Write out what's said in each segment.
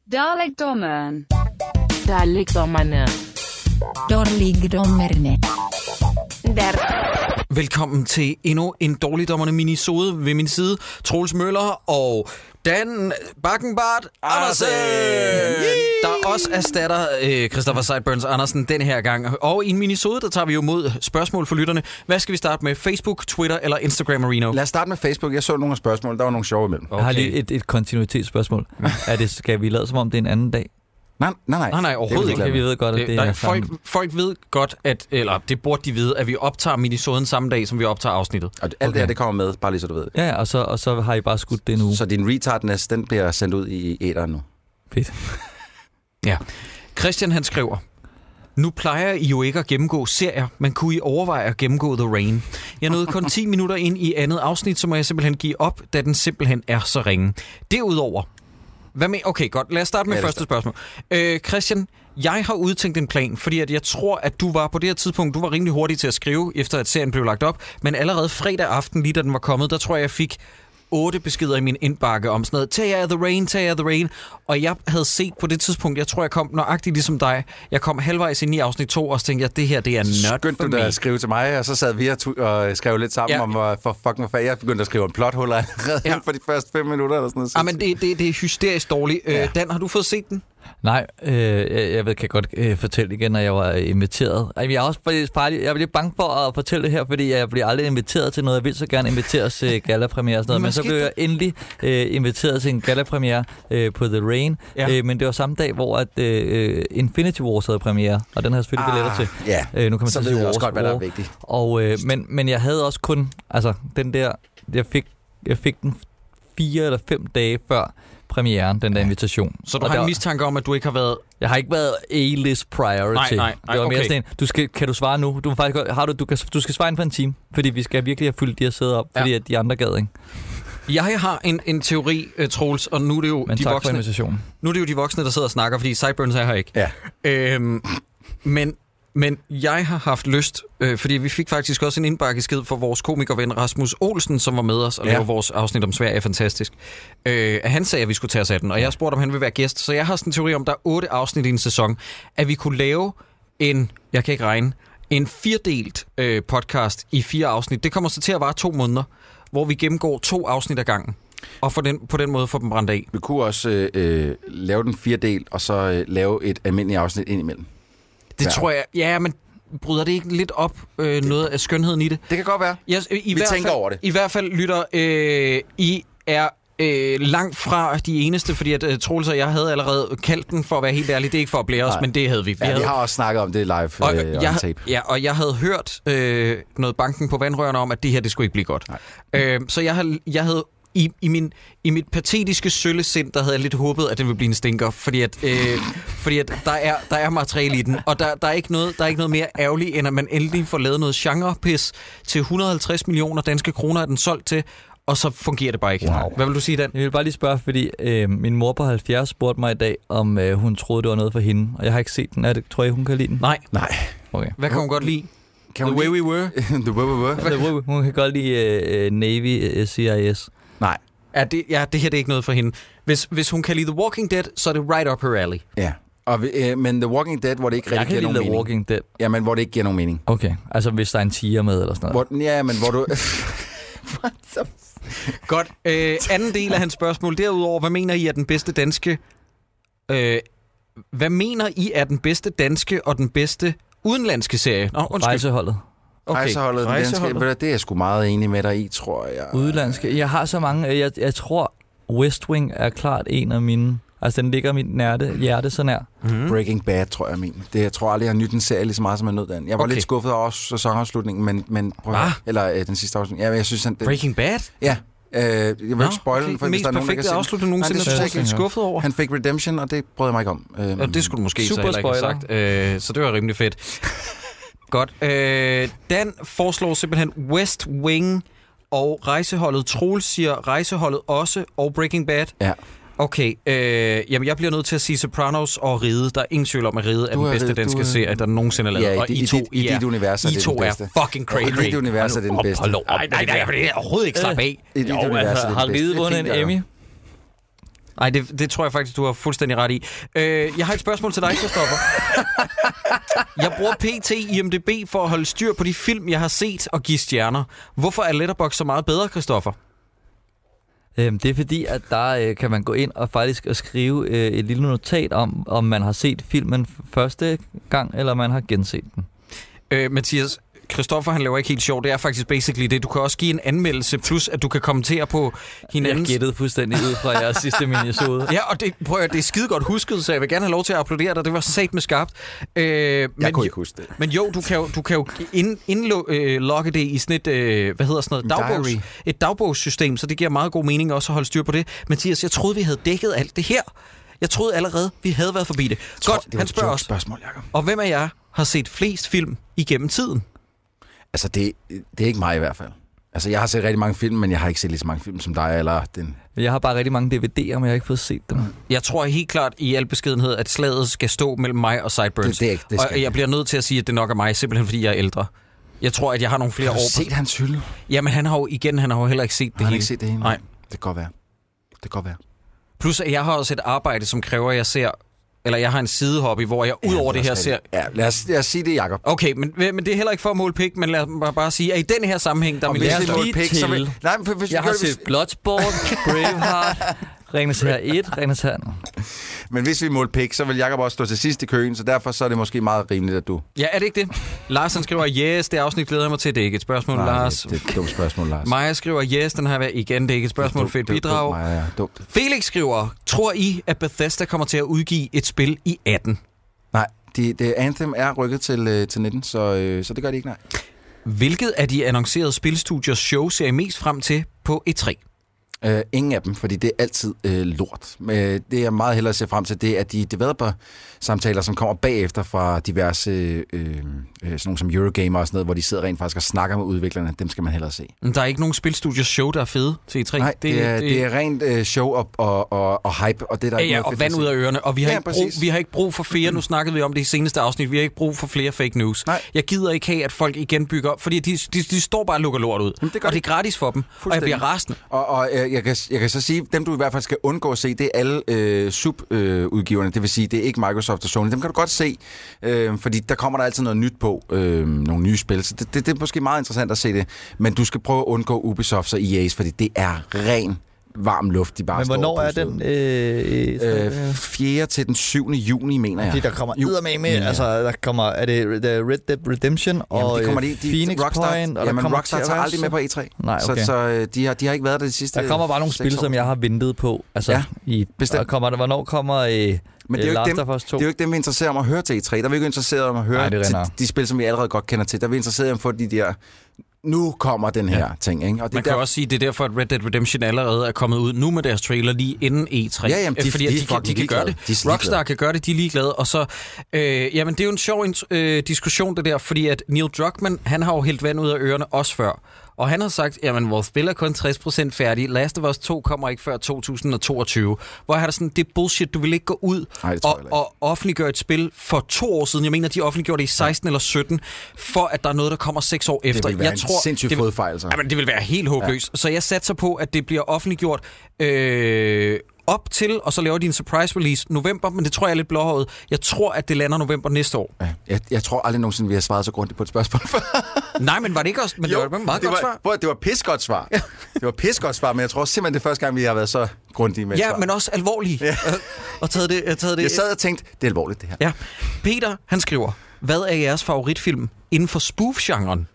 Dalekdommeren. Dalekdommerne. Dårligdommerne. Velkommen til endnu en Dårligdommerne minisode ved min side. Troels Møller og Dan Bakkenbart Andersen, der også erstatter Christopher Sideburns Andersen den her gang. Og i en minisode, der tager vi jo mod spørgsmål for lytterne. Hvad skal vi starte med? Facebook, Twitter eller Instagram, Marino? Lad os starte med Facebook. Jeg så nogle af spørgsmål. Der var nogle sjove imellem. Okay. Jeg har lige et kontinuitetsspørgsmål. Skal vi lade som om det er en anden dag? Nej, overhovedet ikke. Vi ved godt, at det er folk ved godt, at, eller det burde de vide, at vi optager minisoden samme dag, som vi optager afsnittet. Og alt det her, det kommer med, bare lige så du ved. Ja, og så har I bare skudt det nu. Så din retardness, den bliver sendt ud i æteren nu. Fedt. Ja. Christian, han skriver: Nu plejer I jo ikke at gennemgå serier, men kunne I overveje at gennemgå The Rain? Jeg nåede kun 10 minutter ind i andet afsnit, så må jeg simpelthen give op, da den simpelthen er så ringe. Derudover, hvad med? Okay, godt. Lad os starte med første spørgsmål. Christian, jeg har udtænkt en plan, fordi at jeg tror, at du var på det her tidspunkt, du var rimelig hurtig til at skrive, efter at serien blev lagt op, men allerede fredag aften, lige da den var kommet, der tror jeg fik 8 beskeder i min indbakke om sådan noget, tag jer The Rain, og jeg havde set på det tidspunkt, jeg tror, jeg kom nøjagtigt ligesom dig, jeg kom halvvejs ind i afsnit 2, og så tænkte jeg, det her, det er not Skyndte du da at skrive til mig, og så sad vi og skrev lidt sammen om, for fucking hvad jeg begyndte at skrive en plothuller allerede for de første 5 minutter, eller sådan noget. Men det er hysterisk dårligt. Dan, har du fået set den? Nej, jeg kan godt fortælle igen, når jeg var inviteret. Jeg bliver bange for at fortælle det her, fordi jeg bliver aldrig inviteret til noget. Jeg vil så gerne inviteres til gallapremiere og sådan noget. Men så blev jeg endelig inviteret til en gallapremiere på The Rain. Ja. Men det var samme dag, hvor at Infinity Wars havde premiere, og den har jeg selvfølgelig billetter til. Nu kan man så ved jeg også godt, hvad der er vigtigt. Og, men jeg havde også kun, altså den der, jeg fik den 4 eller 5 dage før premieren, den der invitation. Så du har en mistanke om, at du ikke har været... Jeg har ikke været A-list priority. Nej, det var mere sådan, kan du svare nu? Du skal svare inden for en time, fordi vi skal virkelig have fyldt de her sæder op, fordi at de andre gad, ikke? Jeg har en teori, Troels, og nu er det jo de voksne. Nu er det jo de voksne, der sidder og snakker, fordi Sideburns er her ikke. Ja. Men jeg har haft lyst, fordi vi fik faktisk også en indbakkesked fra vores komikerven Rasmus Olsen, som var med os og lavede vores afsnit om Sverige fantastisk. Han sagde, at vi skulle tage os af den, og jeg spurgte, om han vil være gæst. Så jeg har sådan en teori om, der er 8 afsnit i en sæson, at vi kunne lave en 4-delt podcast i 4 afsnit. Det kommer så til at vare 2 måneder, hvor vi gennemgår 2 afsnit ad gangen. Og på den måde få dem brændt af. Vi kunne også lave den 4-del, og så lave et almindeligt afsnit ind imellem. Det tror jeg, ja, men bryder det ikke lidt op noget af skønheden i det? Det kan godt være. Vi tænker over det. I hvert fald, lytter, I er langt fra de eneste, fordi at Troels og jeg havde allerede kaldt den, for at være helt ærlig. Det er ikke for at blære os, men det havde vi. Vi har også snakket om det live on tape. Ja, og jeg havde hørt noget banken på vandrørene om, at det her, det skulle ikke blive godt. Så jeg havde I mit patetiske søllesind, der havde jeg lidt håbet, at det ville blive en stinker, fordi at der er materiale i den, og der er ikke noget mere ærgerligt, end at man endelig får lavet noget genrepis til 150 millioner danske kroner, er den solgt til, og så fungerer det bare ikke. Wow. Hvad vil du sige, Dan? Jeg vil bare lige spørge, fordi min mor på 70 spurgte mig i dag, om hun troede, det var noget for hende, og jeg har ikke set den. Tror jeg, hun kan lide den? Nej. Okay. Hvad kan hun godt lide? The Way We Were? The Way We Were? Hun kan godt lide Navy CIS. Nej. Det her det er ikke noget for hende. Hvis hun kan lide The Walking Dead, så er det right up her alley. Ja. Men The Walking Dead, hvor det ikke rigtig giver nogen mening. The Walking Dead. Ja, men hvor det ikke giver nogen mening. Okay, altså hvis der er en tiger med eller sådan noget. Men hvor du... Godt. Anden del af hans spørgsmål. Derudover, hvad mener I er den bedste danske... hvad mener I er den bedste danske og den bedste udenlandske serie? Rejseholdet. Okay. Rejseholdet. Det er jeg sgu meget enig med dig i, tror jeg. Udlandske. Jeg har så mange. Jeg tror, West Wing er klart en af mine. Altså, den ligger mit hjerte så nær. Mm-hmm. Breaking Bad, tror jeg min. Jeg tror aldrig, jeg har nydt en serie lige så meget, som jeg nød den. Jeg var lidt skuffet over sæsonafslutningen, men eller den sidste afslutning. Ja, jeg synes, Breaking Bad? Ja. Jeg vil ikke spoile den, for hvis der er nogen, der kan se. Mest perfekte afslutning nogensinde, er du skuffet over? Han fik Redemption, og det brød jeg mig ikke om. Og det skulle du måske så heller ikke have sagt. Så det var rimelig fedt. Godt. Dan foreslår simpelthen West Wing og Rejseholdet. Troels siger Rejseholdet også, og Breaking Bad. Ja. Okay, jamen jeg bliver nødt til at sige Sopranos og Ride. Der er ingen tvivl om, at Ride er den bedste danske serie, der nogensinde er lavet. Ja, og i dit univers er det den bedste. Fucking crazy. I dit univers er det den bedste. Nej, det er overhovedet ikke slap af. I dit univers er det den bedste. Har Ride vundet en Emmy? Nej, det tror jeg faktisk, du har fuldstændig ret i. Jeg har et spørgsmål til dig, Christoffer. Jeg bruger PT IMDb for at holde styr på de film, jeg har set og give stjerner. Hvorfor er Letterboxd så meget bedre, Christoffer? Det er fordi, at der kan man gå ind og faktisk skrive et lille notat om man har set filmen første gang, eller man har genset den. Mathias, Christoffer, han laver ikke helt sjovt. Det er faktisk basically det. Du kan også give en anmeldelse, plus at du kan kommentere på hinandens... Jeg gættede fuldstændig ud fra jeres sidste minisode. Ja, og det er skide godt husket, så jeg vil gerne have lov til at applaudere dig. Det var satme skarpt. Jeg kunne ikke huske det. Men jo, du kan jo indlogge det i sådan et, et dagbogssystem, så det giver meget god mening også at holde styr på det. Mathias, jeg troede, vi havde dækket alt det her. Jeg troede allerede, vi havde været forbi det. Godt, han spørger os. Spørgsmål, Jacob. Og hvem af jer har set flest film igennem tiden? Altså, det er ikke mig i hvert fald. Altså, jeg har set rigtig mange film, men jeg har ikke set lige så mange film som dig, eller den... Jeg har bare rigtig mange DVD'er, men jeg har ikke fået set dem. Jeg tror helt klart i al beskedenhed, at slaget skal stå mellem mig og Sideburns. Det og jeg bliver nødt til at sige, at det nok er mig, simpelthen fordi jeg er ældre. Jeg tror, at jeg har nogle flere år. Har du set hans hylde? Jamen, han har jo heller ikke set det hele. Han har ikke set det hele? Nej. Det kan godt være. Plus, at jeg har også et arbejde, som kræver, at jeg ser... Eller jeg har en sidehobby, hvor jeg ud over det her ser... Ja, lad os sige det, Jacob. Okay, men det er heller ikke for at måle pik, men lad mig bare sige, at i den her sammenhæng, der... Jeg har set Bloodsport, Braveheart, Ringenes Herre 1, Ringenes Herre... Men hvis vi måler pik, så vil Jacob også stå til sidst i køen, så derfor så er det måske meget rimeligt, at du... Ja, er det ikke det? Lars, han skriver, yes, det afsnit glæder jeg mig til. Det er ikke et spørgsmål, Nej, Lars. Det er et dumt spørgsmål, Lars. Maja skriver, yes, den har været igen. Det er ikke et spørgsmål, fedt bidrag. Dumt. Felix skriver, tror I, at Bethesda kommer til at udgive et spil i 18? Nej, Anthem er rykket til 19, så det gør de ikke, nej. Hvilket af de annoncerede spilstudiers show ser I mest frem til på E3? Ingen af dem, fordi det er altid lort. Det jeg meget hellere ser frem til, det er de developer-samtaler, som kommer bagefter fra diverse sådan nogle som Eurogamer og sådan noget, hvor de sidder rent faktisk og snakker med udviklerne. Dem skal man hellere se. Men der er ikke nogen spilstudios show, der er fede til E3? Nej, det er rent show og hype, og det der er ja, og vand ud af ørerne. Og vi har ikke brug for flere, nu snakkede vi om det i seneste afsnit, vi har ikke brug for flere fake news. Nej. Jeg gider ikke have, at folk igen bygger op, fordi de står bare og lukker lort ud. Jamen, og det er gratis for dem, og jeg bliver rasende. Og jeg kan så sige, dem du i hvert fald skal undgå at se, det er alle sub-udgiverne. Det vil sige, det er ikke Microsoft og Sony. Dem kan du godt se, fordi der kommer der altid noget nyt på, nogle nye spil. Så det er måske meget interessant at se det. Men du skal prøve at undgå Ubisoft og EA's, fordi det er ren varm luft, de bare men hvornår er den? 4. til den 7. juni, mener jeg. Fordi der kommer med, altså der kommer, er det The Red Dead Redemption og Phoenix Point? Rockstar tager aldrig med på E3. Nej, okay. Så de har ikke været der de sidste. Der kommer bare nogle spil, som jeg har ventet på. Altså, hvornår kommer... Men det er jo ikke dem, vi er interesseret om at høre til E3. Der er vi ikke interesseret om at høre til de spil, som vi allerede godt kender til. Der er vi interesseret om at få de der... Nu kommer den her ting, ikke? Og det man kan også sige, det er derfor, at Red Dead Redemption allerede er kommet ud nu med deres trailer lige inden E3. Ja, jamen, fordi de kan gøre det. Rockstar kan gøre det, de er ligeglade. Og så, jamen, det er jo en sjov diskussion, det der, fordi at Neil Druckmann, han har jo hældt vand ud af ørerne også før. Og han har sagt, jamen, vores spil er kun 60% færdig. Last of Us 2 kommer ikke før 2022. Hvor har der sådan, det er bullshit, du vil ikke gå ud og offentliggøre et spil for 2 år siden. Jeg mener, de offentliggjorde det i 16 eller 17, for at der er noget, der kommer 6 år efter. Det vil være en sindssygt fodfejl, så. Jamen, det vil være helt håbløst. Ja. Så jeg satser på, at det bliver offentliggjort op til, og så laver de en surprise release november, men det tror jeg er lidt blåhåret. Jeg tror, at det lander november næste år. Ja, jeg tror aldrig nogensinde, vi har svaret så grundigt på et spørgsmål før. Nej, men var det ikke også? Men jo, det var et meget godt svar. Det var pissegodt svar. Ja. Det var pissegodt svar, men jeg tror simpelthen, det er første gang, vi har været så grundige med et svar. Men også alvorlige. Ja. Og taget det. Jeg sad og tænkte, det er alvorligt, det her. Ja. Peter, han skriver, hvad er jeres favoritfilm inden for spoof-genren?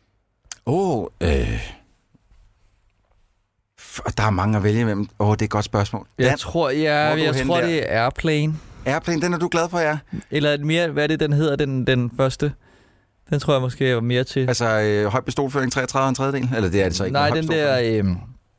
Der er mange at vælge imellem. Det er et godt spørgsmål. Jeg tror, det er Airplane. Airplane, den er du glad for, ja? Eller mere, hvad er det, den hedder, den første? Den tror jeg måske er mere til. Altså, høj pistolføring 33 1/3? Eller det er det så ikke? Nej, den der...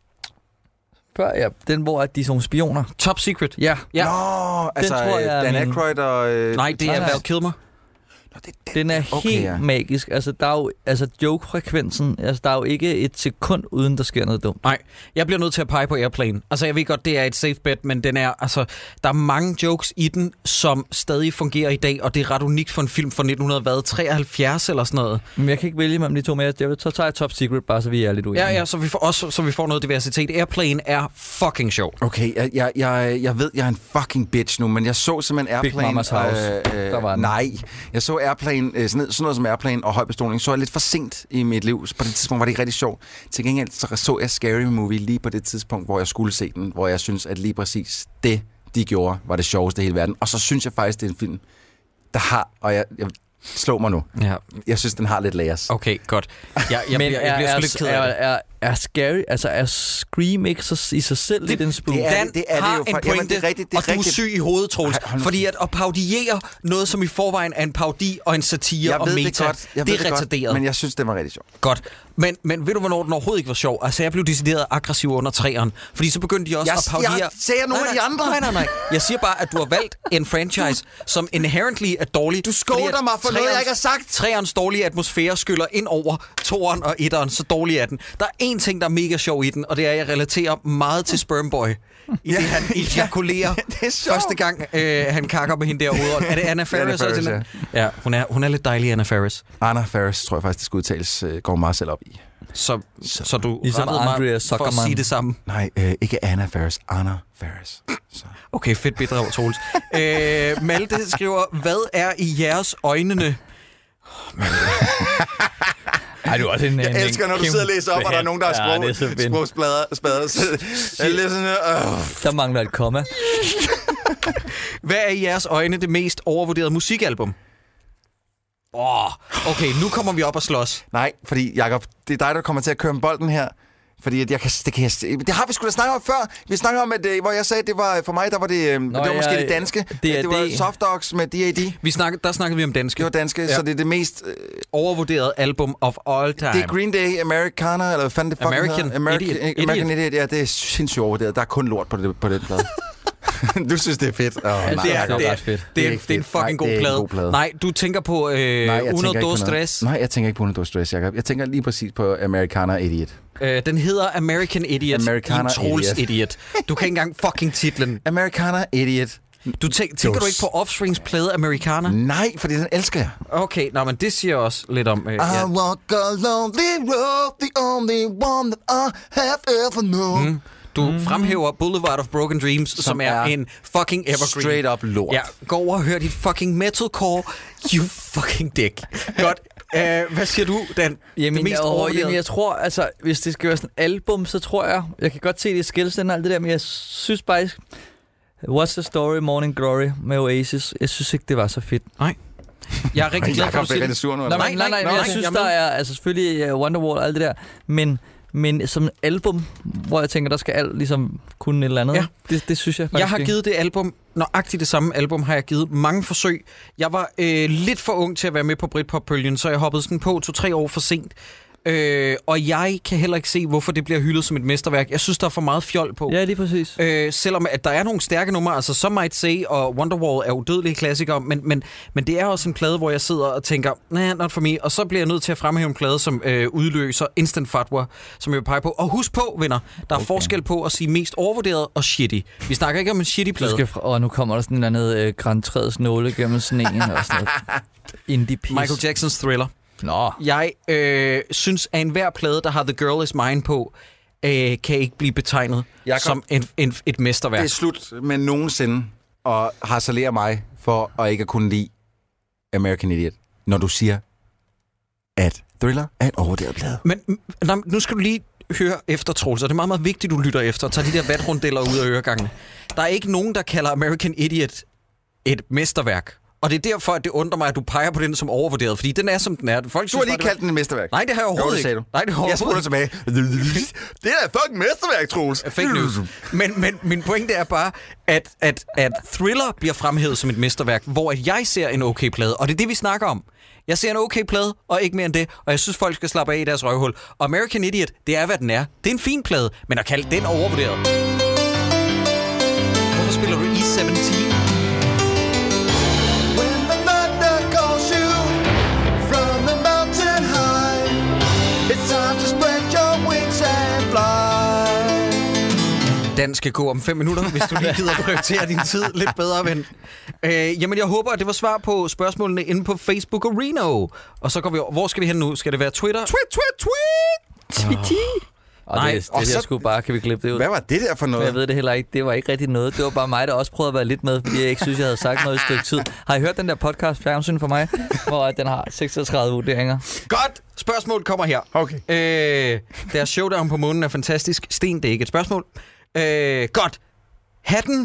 den hvor de er sådan spioner. Top Secret. Ja. Nå, altså Dan Aykroyd og... Nej, det er Val Kilmer. Den er helt magisk. Altså, der er jo, joke-frekvensen, der er jo ikke et sekund, uden der sker noget dumt. Nej, jeg bliver nødt til at pege på Airplane. Altså, jeg ved godt, det er et safe bet, men den er, altså, der er mange jokes i den, som stadig fungerer i dag, og det er ret unikt for en film fra 1973 eller sådan noget. Men jeg kan ikke vælge mellem de to mere. Så tager jeg Top Secret, bare så vi er lidt uenige. Ja, så vi får noget diversitet. Airplane er fucking sjov. Okay, jeg ved, jeg er en fucking bitch nu, men jeg så simpelthen Airplane. Big Mama's House. Der var den. Nej, jeg så Airplane, sådan noget som Airplane og høj bestråling, så jeg lidt for sent i mit liv. På det tidspunkt var det ikke rigtig sjovt. Til gengæld så jeg Scary Movie lige på det tidspunkt, hvor jeg skulle se den, hvor jeg synes, at lige præcis det, de gjorde, var det sjoveste i hele verden. Og så synes jeg faktisk, det er en film, der har, og jeg slår mig nu. Ja. Jeg synes, den har lidt layers. Okay, godt. Jeg bliver sgu lidt ked af det. Er Scary, altså er Scream ikke i sig selv lidt en spoof? Det er det jo. En pointe, og du er syg i hovedet, Troels. Fordi at parodiere noget, som i forvejen er en parodi og en satire og meta, det er retarderet. Men jeg synes, det var rigtig sjovt. Godt. Men ved du, hvornår den overhovedet ikke var sjov? Altså, jeg blev decideret aggressiv under 3'eren. Fordi så begyndte de også at parodiere... Jeg ser nogle af de andre. Nej. Jeg siger bare, at du har valgt en franchise, som inherently er dårlig. Du skåler mig for noget, jeg ikke har sagt. 3'erens dårlige atmosfære skyller ind over 2'eren og 1'eren. Så dårlig er den. Der er en ting, der er mega sjov i den, og det er, at jeg relaterer meget til Sperm Boy. I det, han ejakulerer første gang, han kakker med hende der hovedånd. Er det Anna Faris? Ja, hun er lidt dejlig, Anna Faris. Anna Faris, tror jeg faktisk, det skal udtales, går meget selv op i. Så du ligesom rettede mig for at sige det samme? Nej, ikke Anna Faris, Anna Faris. Så. Okay, fedt bidrag, Troels. Malte skriver, hvad er i jeres øjnene? Ej, du er også jeg elsker, når du sidder og læser op, og der er nogen, der har sprogspader. Der mangler et komma. Hvad er i jeres øjne det mest overvurderede musikalbum? Okay, nu kommer vi op og slås. Nej, fordi Jacob, det er dig, der kommer til at køre med bolden her. Fordi at det har vi sgu da snakket om før. Vi snakkede om, at hvor jeg sagde, det var for mig, der var det var måske det danske. Det var Soft Dogs med D.A.D. Der snakkede vi om danske. Det var danske, ja. Så det er det mest overvurderede album of all time. Det er Green Day, Americana, eller hvad fanden det fucking American Idiot. Ja, det er sindssygt overvurderet. Der er kun lort på den plade. Du synes, det er fedt? Det er ret fedt. Det er en fucking god plade. Nej, du tænker på Uno Dos Tres. Nej, jeg tænker ikke på Uno Dos Tres, Jacob. Jeg tænker lige præcis på Americana Idiot. Den hedder American Idiot. Americana Idiot. Du kan ikke engang fucking titlen. Americana Idiot. Tænker du ikke på Offsprings plade Americana? Nej, fordi den elsker jeg. Okay, men det siger også lidt om... I walk a lonely road, the only one that I have ever known. Du fremhæver Boulevard of Broken Dreams, som er en fucking evergreen. Straight up lort. Ja, gå over og hør dit fucking metalcore, you fucking dick. Godt. Hvad siger du, Dan? Jamen, jeg tror, altså, hvis det skal være sådan et album, så tror jeg kan godt se det skillsende og alt det der, men jeg synes bare, What's the Story, Morning Glory med Oasis, jeg synes ikke, det var så fedt. Nej. Jeg er rigtig glad for, at du siger det. Nej, jeg synes, der er altså selvfølgelig Wonderwall og alt det der, men som album, hvor jeg tænker, der skal alt ligesom kunne et eller andet. Ja. Det synes jeg faktisk. Jeg har givet det album, nøjagtigt det samme album, har jeg givet mange forsøg. Jeg var lidt for ung til at være med på Britpop-bølgen, så jeg hoppede sådan på 2-3 år for sent. Og jeg kan heller ikke se, hvorfor det bliver hyldet som et mesterværk. Jeg synes, der er for meget fjol på. Ja, det er præcis. Selvom at der er nogle stærke numre, altså Some Might Say og Wonderwall er udødelige klassikere, men det er også en plade, hvor jeg sidder og tænker, nah, not for me. Og så bliver jeg nødt til at fremhæve en plade, som udløser Instant Fatwa, som jeg vil pege på. Og husk på, venner, der er forskel på at sige mest overvurderet og shitty. Vi snakker ikke om en shitty plade. Nu kommer der sådan en eller andet grantræets nåle gennem sneen og sådan noget. Indie piece. Michael Jacksons Thriller. Jeg synes, at enhver plade, der har The Girl Is Mine på, kan ikke blive betegnet som et mesterværk. Det er slut med nogensinde at harcelere mig for at ikke at kunne lide American Idiot, når du siger, at Thriller er en overvurderet plade. Men nu skal du lige høre efter, Troels, og det er meget, meget vigtigt, du lytter efter og tager de der vatrundeller ud af øregangene. Der er ikke nogen, der kalder American Idiot et mesterværk. Og det er derfor, at det undrer mig, at du peger på den som overvurderet, fordi den er, som den er. Folk har lige kaldt den et mesterværk. Nej, det har jeg overhovedet ikke. Nej, det har jeg spoler tilbage. Det er fucking mesterværk, Troels. Fake news. Men min pointe er bare, at Thriller bliver fremhævet som et mesterværk, hvor at jeg ser en okay plade, og det er det, vi snakker om. Jeg ser en okay plade, og ikke mere end det, og jeg synes, folk skal slappe af i deres røvhul. Og American Idiot, det er, hvad den er. Det er en fin plade, men at kalde den overvurderet. Hvorfor spiller du E17? Den skal gå om 5 minutter, hvis du lige gider prioritere din tid lidt bedre, ven. Jamen, jeg håber, at det var svar på spørgsmålene inde på Facebook og Reno. Og så går vi over. Hvor skal vi hen nu? Skal det være Twitter? Tweet! Nej, det der skulle bare, kan vi klippe det ud? Hvad var det der for noget? Jeg ved det heller ikke. Det var ikke rigtig noget. Det var bare mig, der også prøvede at være lidt med, fordi jeg ikke synes, jeg havde sagt noget i et stykke tid. Har I hørt den der podcast Fjernsyn for mig, hvor den har 36 vurderinger? Godt! Spørgsmål kommer her. Okay. Deres showdown på månen er fantastisk. Sten, det er ikke et spørgsmål. Godt. Hatten...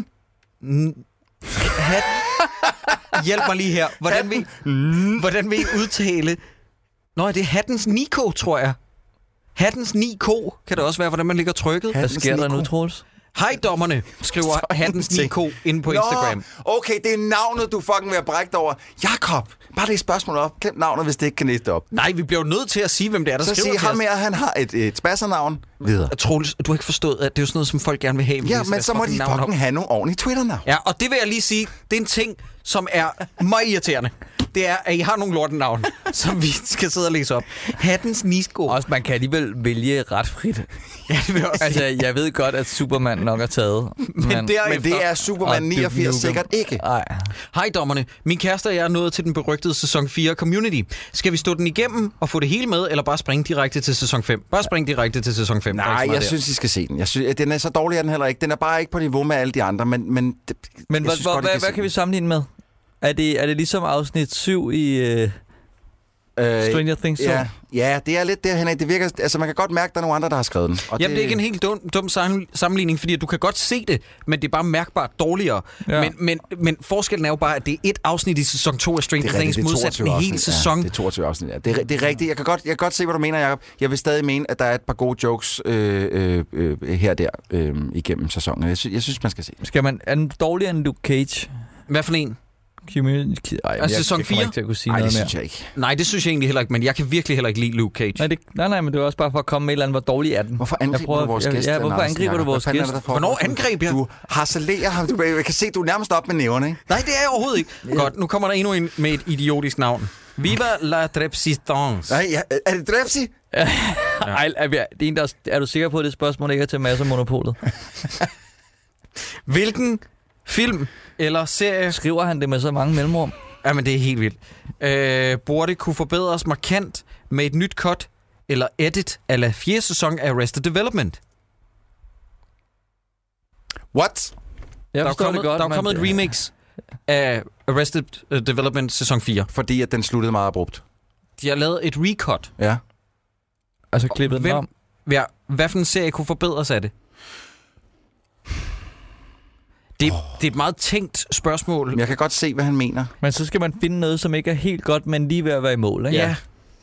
Hjælp mig lige her. Hvordan vil I udtale... Nå, det er Hattens Nico, tror jeg. Hattens Nico kan det også være, hvordan man ligger trykket. Hvad sker der nu, Troels? Hej dommerne, skriver Hattens Nico inde på Instagram. Okay, det er navnet, du fucking vil have brækt over. Jakob, bare det spørgsmål op. Glem navnet, hvis det ikke kan næste op. Nej, vi bliver jo nødt til at sige, hvem det er, der så skriver til os. Så sig ham her, han har et spassernavn. Videre. Troels, du har ikke forstået, at det er jo sådan noget, som folk gerne vil have. Ja, men så må de fucking have nogle ordentlige Twitter-navn. Ja, og det vil jeg lige sige, det er en ting, som er meget irriterende. Det er, at I har nogle lortenavn, som vi skal sidde og læse op. Hattens Nico. Også, man kan alligevel vælge ret frit. Ja, det vil jeg også altså, jeg ved godt, at Superman nok er taget. Men det er Superman 89 sikkert ikke. Hej dommerne. Min kæreste og jeg er nået til den berygtede sæson 4 Community. Skal vi stå den igennem og få det hele med, eller bare springe direkte til sæson 5? Bare springe direkte til sæson 5. Nej, jeg synes, I skal se den. Jeg synes, den er så dårlig, er den heller ikke. Den er bare ikke på niveau med alle de andre, men hvad kan vi sammenligne med? Er det ligesom afsnit 7 i Stranger Things? Ja, det er lidt derhen af. Det virker, altså man kan godt mærke, at der er nogle andre, der har skrevet den. Og jamen, det er ikke en helt dum sammenligning, fordi du kan godt se det, men det er bare mærkbart dårligere. Ja. Men forskellen er jo bare, at det er et afsnit i sæson 2 af Stranger Things, modsat en hel sæson. Ja, det er 22 afsnit, ja. Det er rigtigt. Jeg kan godt se, hvad du mener, Jacob. Jeg vil stadig mene, at der er et par gode jokes her og der igennem sæsonen. Jeg synes, man skal se. Er den dårligere end Luke Cage? Hvad for en? Sæson 4? Nej, det synes jeg ikke. Nej, det synes jeg egentlig heller ikke, men jeg kan virkelig heller ikke lide Luke Cage. Nej, men det var også bare for at komme med et eller andet, hvor dårlig er den. Hvorfor angriber du vores gæst? Ja, hvorfor angriber du vores gæst? Hvornår angreb jeg? Du harcelerer ham. Jeg kan se, du er nærmest op med næverne, ikke? Nej, det er jeg overhovedet ikke. Godt, nu kommer der endnu en med et idiotisk navn. Viva la Drepsistance. Nej, er det Drepsi? Nej, er du sikker på, at det spørgsmål ikke er til masser af Monopolet? Hvilken film eller serie... Skriver han det med så mange mellemrum? Jamen, det er helt vildt. Burde kunne forbedres markant med et nyt cut eller edit ala 4. sæson af Arrested Development? What? Der er kommet et remix af Arrested Development sæson 4. Fordi at den sluttede meget abrupt. De har lavet et recut. Ja. Altså klippet den om? Ja, hvad for en serie kunne forbedres af det? Det er et meget tænkt spørgsmål. Jeg kan godt se, hvad han mener. Men så skal man finde noget, som ikke er helt godt, men lige ved at være i mål, ikke? Ja.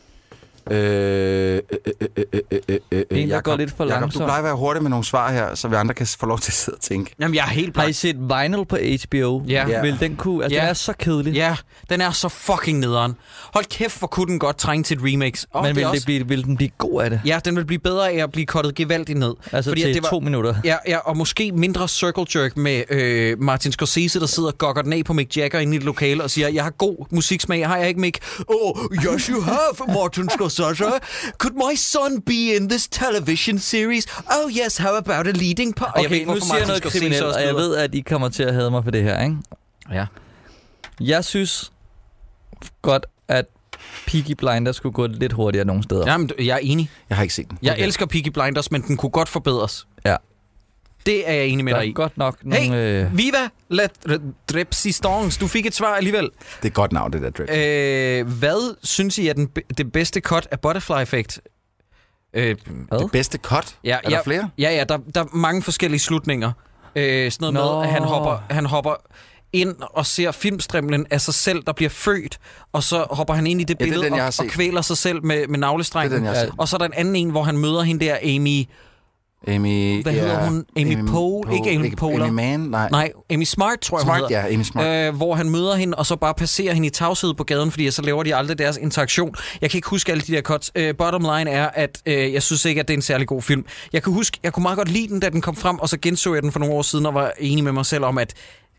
En, der går lidt for langsomt. Du plejer at være hurtig med nogle svar her, så vi andre kan få lov til at sidde og tænke. Jamen, jeg er helt Har I set Vinyl på HBO? Ja. Vil den kunne... Altså, den er så kedelig. Ja, den er så fucking nederen. Hold kæft, hvor kunne den godt trænge til et remix. Men vil den blive god af det? Ja, den vil blive bedre af at blive cuttet gevaldigt ned. Altså fordi til 2 minutter? Ja, og måske mindre circle jerk med Martin Scorsese, der sidder og gokker den af på Mick Jagger inde i et lokale og siger, jeg har god musiksmag, har jeg ikke, Mick? Oh, yes you have, Martin Scorsese. Could my son be in this television series? Oh yes, how about a leading part? Okay, nu siger jeg noget kriminelt, og jeg ved, at I kommer til at hade mig for det her, ikke? Ja. Jeg synes godt, at Peaky Blinders skulle gå lidt hurtigere nogle steder. Jamen, jeg er enig. Jeg har ikke set den. Jeg elsker Peaky Blinders, men den kunne godt forbedres. Ja. Det er jeg enig med dig i. Godt nok nogle... Hey, Viva la Drepsistance. Du fik et svar alligevel. Det er godt navn, det der Drepsistance. Hvad synes I er det bedste cut af Butterfly Effect? Det bedste cut? Ja, er der flere? Ja, der er mange forskellige slutninger. Sådan noget med, at han hopper ind og ser filmstrimlen af sig selv, der bliver født, og så hopper han ind i det billede og kvæler sig selv med navlestrengen. Og så er der en anden en, hvor han møder hende der, Hvad hedder hun? Amy Poehler? Ikke Amy Poehler. Amy Mann? Nej, Amy Smart, tror jeg, hun hedder. Ja, Amy Smart. Hvor han møder hende, og så bare passerer hende i tavshed på gaden, fordi så laver de aldrig deres interaktion. Jeg kan ikke huske alle de der cuts. Bottom line er, at jeg synes ikke, at det er en særlig god film. Jeg kunne meget godt lide den, da den kom frem, og så genså jeg den for nogle år siden, og var enig med mig selv om, at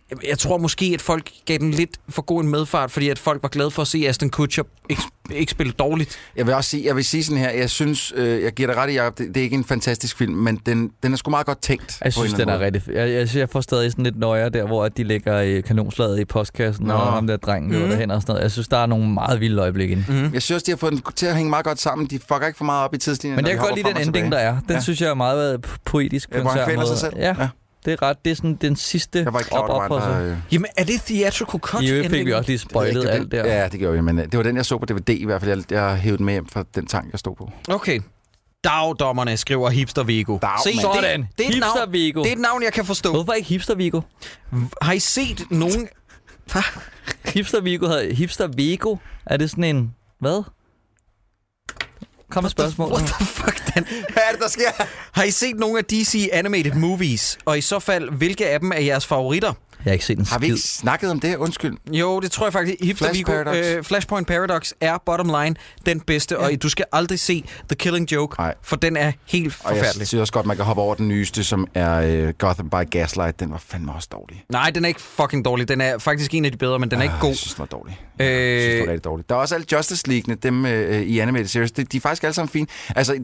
Jeg tror måske, at folk gav den lidt for god en medfart, fordi at folk var glade for at se Ashton Kutcher ikke spille dårligt. Jeg vil sige sådan her, jeg synes, jeg giver dig ret i, Jacob, det er ikke en fantastisk film, men den er sgu meget godt tænkt. Jeg synes, den er rigtig jeg får stadig sådan lidt nøje der, hvor de lægger kanonslaget i postkassen, og ham der drengen løber derhen og sådan noget. Jeg synes, der er nogle meget vilde øjeblikke. Jeg synes, de har fået den til at hænge meget godt sammen. De fucker ikke for meget op i tidslinjen. Men jeg kan godt lide den ending, der er. Den synes jeg er meget poetisk på en sær måde. Ja. Det er ret. Det er sådan den sidste op. Jamen, er det theatrical cut? I fik vi også lige spoilet alt der. Ja, det gjorde vi, men det var den, jeg så på DVD i hvert fald. Jeg hævde den med hjem fra den tank, jeg stod på. Okay. Dagdommerne skriver Hipster Vigo. Se, sådan. Det er Hipster Vigo. Det er et navn, jeg kan forstå. Hvorfor ikke Hipster Vigo? Har I set nogen... Hipster Vigo hedder Hipster Vigo. Er det sådan en... Hvad? Kom med spørgsmål. What the fuck, Dan? Hvad er det, der sker? Har I set nogle af DC Animated Movies? Og i så fald, hvilke af dem er jeres favoritter? Jeg har ikke set en skid. Har vi ikke snakket om det? Undskyld. Jo, det tror jeg faktisk. Flashpoint Paradox er bottom line den bedste, og du skal aldrig se The Killing Joke, for den er helt forfærdelig. Og jeg synes også godt, man kan hoppe over den nyeste, som er Gotham by Gaslight. Den var fandme også dårlig. Nej, den er ikke fucking dårlig. Den er faktisk en af de bedre, men den er ikke god. Jeg synes, den var dårlig. Jeg synes, den var rigtig dårlig. Der er også alle Justice League'ne, dem i Animated Series. De er faktisk alle sammen fine. Altså,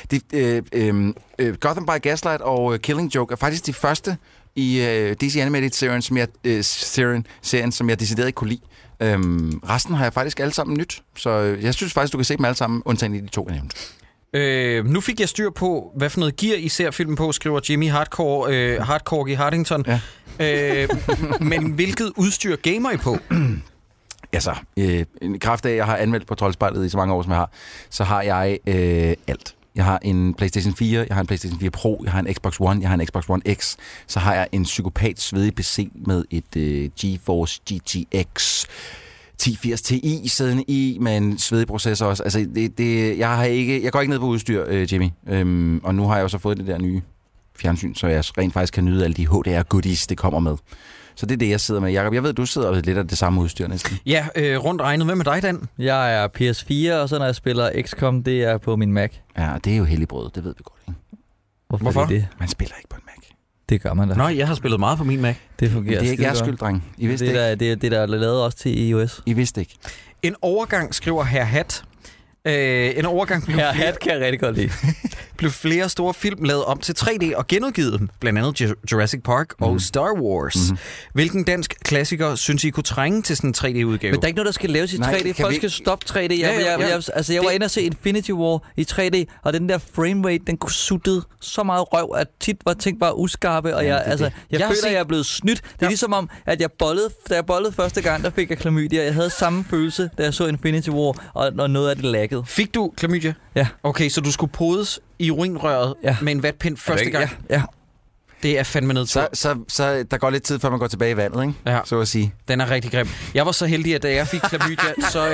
Gotham by Gaslight og Killing Joke er faktisk de første i DC Animated serien, som jeg decideret ikke kunne lide. Resten har jeg faktisk alle sammen nyt, så jeg synes faktisk, du kan se dem alle sammen, undtagen i de 2, jeg nævnte. Nu fik jeg styr på, hvad for noget gear I ser filmen på, skriver Jimmy Hardcore i Hardington. Ja. Men hvilket udstyr gamer I på? Altså, i kraft af, at jeg har anmeldt på Troldspejlet i så mange år, som jeg har, så har jeg alt. Jeg har en PlayStation 4, jeg har en PlayStation 4 Pro, jeg har en Xbox One, jeg har en Xbox One X. Så har jeg en psykopat svedig PC med et GeForce GTX 1080 Ti siddende i, med en svedig processor også. Altså, jeg går ikke ned på udstyr, Jimmy. Og nu har jeg jo så fået det der nye fjernsyn, så jeg rent faktisk kan nyde alle de HDR-goodies, det kommer med. Så det er det, jeg sidder med. Jacob, jeg ved, du sidder lidt af det samme udstyr næsten. Ja, rundt regnet. Hvem er dig, Dan? Jeg er PS4, og så når jeg spiller XCOM, det er på min Mac. Ja, det er jo helligbrød, det ved vi godt, ikke? Hvorfor? Det? Man spiller ikke på en Mac. Det gør man da. Nå, jeg har spillet meget på min Mac. Det fungerer. Det er ikke jeres skyld, dreng. I vidste ikke. Det der er lavet også til iOS. I vidste ikke. En overgang, skriver Herr Hat. En overgang blev Hat kan jeg rigtig godt lide. blev flere store film lavet om til 3D og genudgivet dem, blandt andet Jurassic Park og Star Wars. Hvilken dansk klassiker synes I kunne trænge til sådan en 3D-udgave? Men der er ikke noget, der skal laves i 3D. Folk skal stoppe 3D. Jeg var inde og se Infinity War i 3D, og den der framerate, den kunne suttede så meget røv, at tit var ting bare uskarpe, og jeg føler, at jeg er blevet snydt. Det er ligesom om, at da jeg bollede første gang, der fik jeg klamydia. Jeg havde samme følelse, da jeg så Infinity War, og noget af det laggede. Fik du klamydia? Ja. Okay, så du skulle podes i urinrøret med en vatpind første gang? Ja. Det er fandme nødt til. Så der går lidt tid, før man går tilbage i vandet, ikke? Ja. Så at sige. Den er rigtig grim. Jeg var så heldig, at da jeg fik klamydia, så...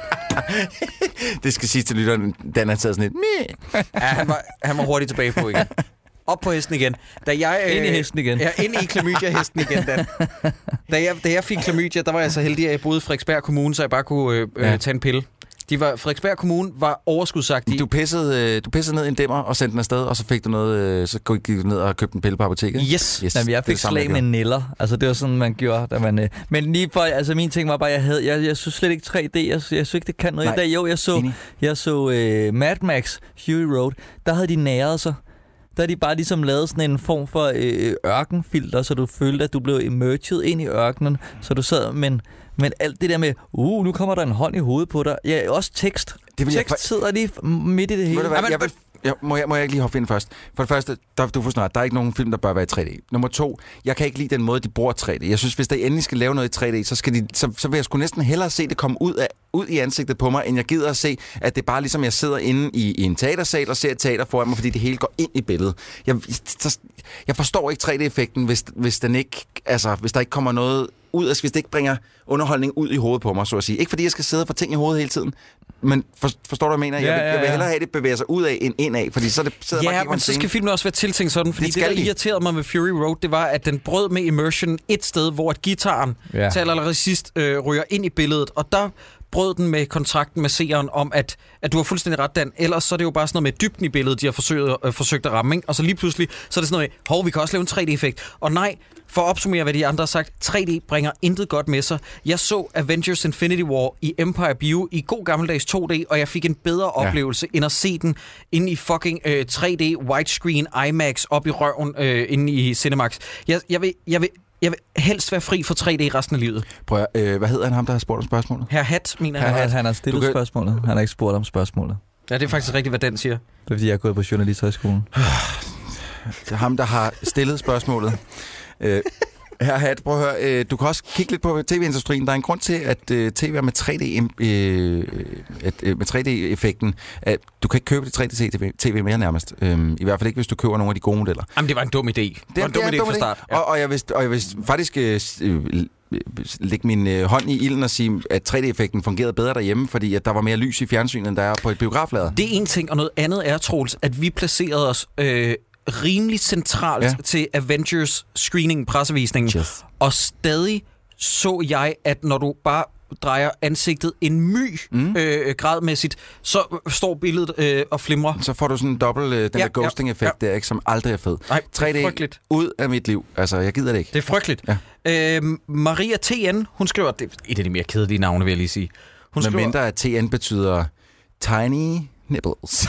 Det skal sige til lytteren, Dan har taget sådan et... Ja, han var hurtigt tilbage på igen. Op på hesten igen. Ind i hesten igen. Ja, ind i klamydia-hesten igen, Dan. Da jeg fik klamydia, der var jeg så heldig, at jeg boede i Frederiksberg Kommune, så jeg bare kunne tage en pille. Frederiksberg Kommune var overskudsagtige. Du pissede ned i en dæmmer og sendte den afsted, og så fik du noget, så gik du ned og købte en pille på apoteket? Yes. Jamen, jeg fik slag med neller. Altså, det var sådan, man gjorde, da man... Men lige for, altså, min ting var bare, jeg synes slet ikke 3D. Jeg synes ikke, det kan noget. Jeg så Mad Max Fury Road. Der havde de næret sig. Der havde de bare ligesom lavet sådan en form for ørkenfilter, så du følte, at du blev immerged ind i ørkenen, så du sad, men alt det der med, nu kommer der en hånd i hovedet på dig. Ja, også tekst. Sidder lige midt i det hele. Må jeg ikke lige hoppe ind først? For det første, du får snart, der er ikke nogen film, der bør være i 3D. Nummer 2, jeg kan ikke lide den måde, de bruger 3D. Jeg synes, hvis der endelig skal lave noget i 3D, så vil jeg sgu næsten hellere se det komme ud i ansigtet på mig, end jeg gider at se, at det bare ligesom, jeg sidder inde i en teatersal og ser et teater foran mig, fordi det hele går ind i billedet. Jeg forstår ikke 3D-effekten, hvis der ikke kommer noget ud, altså hvis det ikke bringer underholdning ud i hovedet på mig, så at sige. Ikke fordi jeg skal sidde og få ting i hovedet hele tiden, men forstår du, hvad jeg mener? Jeg vil hellere have det bevæger sig ud af end ind af, fordi så sidder man men så skal filmen også være tiltænkt sådan, fordi det der irriterede mig med Fury Road, det var, at den brød med immersion et sted, hvor at gitaren til allerede sidst ryger ind i billedet, og der brød den med kontrakten med seeren om, at du har fuldstændig ret, Dan. Ellers så er det jo bare sådan noget med dybden i billedet, de har forsøgt at ramme, ikke? Og så lige pludselig, så er det sådan noget, vi kan også lave en 3D-effekt. Og nej, for at opsummere, hvad de andre har sagt, 3D bringer intet godt med sig. Jeg så Avengers Infinity War i Empire Bio i god gammeldags 2D, og jeg fik en bedre oplevelse, end at se den inde i fucking 3D widescreen IMAX op i røven inde i Cinemax. Jeg vil helst være fri for 3D resten af livet. Prøv hvad hedder han, ham der har spurgt om spørgsmålet? Herr Hat, mener jeg. Han har stillet spørgsmålet. Han har ikke spurgt om spørgsmålet. Ja, det er faktisk rigtigt, hvad den siger. Det er, fordi jeg er gået på Journalisthøjskolen. Ham, der har stillet spørgsmålet. Herr Hat, prøv at høre. Du kan også kigge lidt på tv-industrien. Der er en grund til, at tv er med 3D-effekten. Du kan ikke købe det 3D-tv mere nærmest. I hvert fald ikke, hvis du køber nogle af de gode modeller. Jamen, det var en dum idé. Det var en dum idé fra start. Ja. Og jeg vil faktisk lægge min hånd i ilden og sige, at 3D-effekten fungerede bedre derhjemme, fordi at der var mere lys i fjernsynet, end der er på et biograflader. Det er en ting, og noget andet er, Troels, at vi placerede os rimelig centralt til Avengers screening, pressevisningen. Yes. Og stadig så jeg, at når du bare drejer ansigtet en gradmæssigt, så står billedet og flimrer. Så får du sådan en dobbelt, den der ghosting-effekt der, ikke, som aldrig er fed. Nej, 3D frygteligt. Ud af mit liv. Altså, jeg gider det ikke. Det er frygteligt. Ja. Maria TN, hun skriver, det er et af de mere kedelige navne, vil jeg lige sige. Hun skriver, mindre at TN betyder tiny nipples.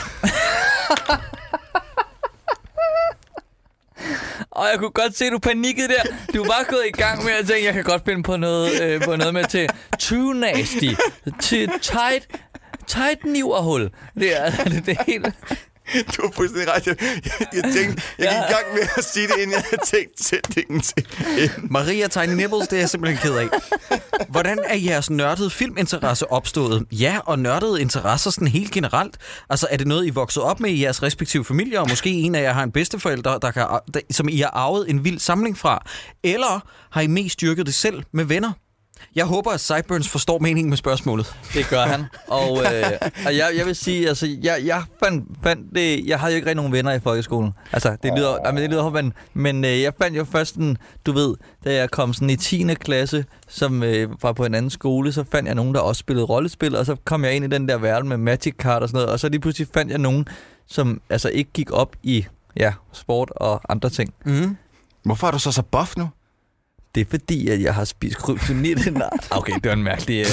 Og jeg kunne godt se, at du panikkede der. Du var gået i gang med at tænke, jeg kan godt finde på noget med til too nasty, til tight niverhul. Det er helt... Du har fuldstændig ret. Jeg tænkte, jeg gik i gang med at sige det, inden jeg havde tænkt sætningen til. Maria Tiny Nipples, det er jeg simpelthen ked af. Hvordan er jeres nørdede filminteresse opstået? Ja, og nørdede interesser sådan helt generelt. Altså, er det noget, I voksede op med i jeres respektive familier, og måske en af jer har en bedsteforælder, som I har arvet en vild samling fra? Eller har I mest styrket det selv med venner? Jeg håber, at Sideburns forstår meningen med spørgsmålet. Det gør han. Og jeg vil sige, altså, jeg fandt det... Jeg havde jo ikke rigtig nogen venner i folkeskolen. Altså, det lyder hårdt, men jeg fandt jo først du ved, da jeg kom sådan i 10. klasse, som var på en anden skole, så fandt jeg nogen, der også spillede rollespil, og så kom jeg ind i den der verden med Magic Card og sådan noget, og så lige pludselig fandt jeg nogen, som altså ikke gik op i sport og andre ting. Mm. Hvorfor er du så buff nu? Det er fordi, at jeg har spist kryptonit. Okay, det var en mærkelig...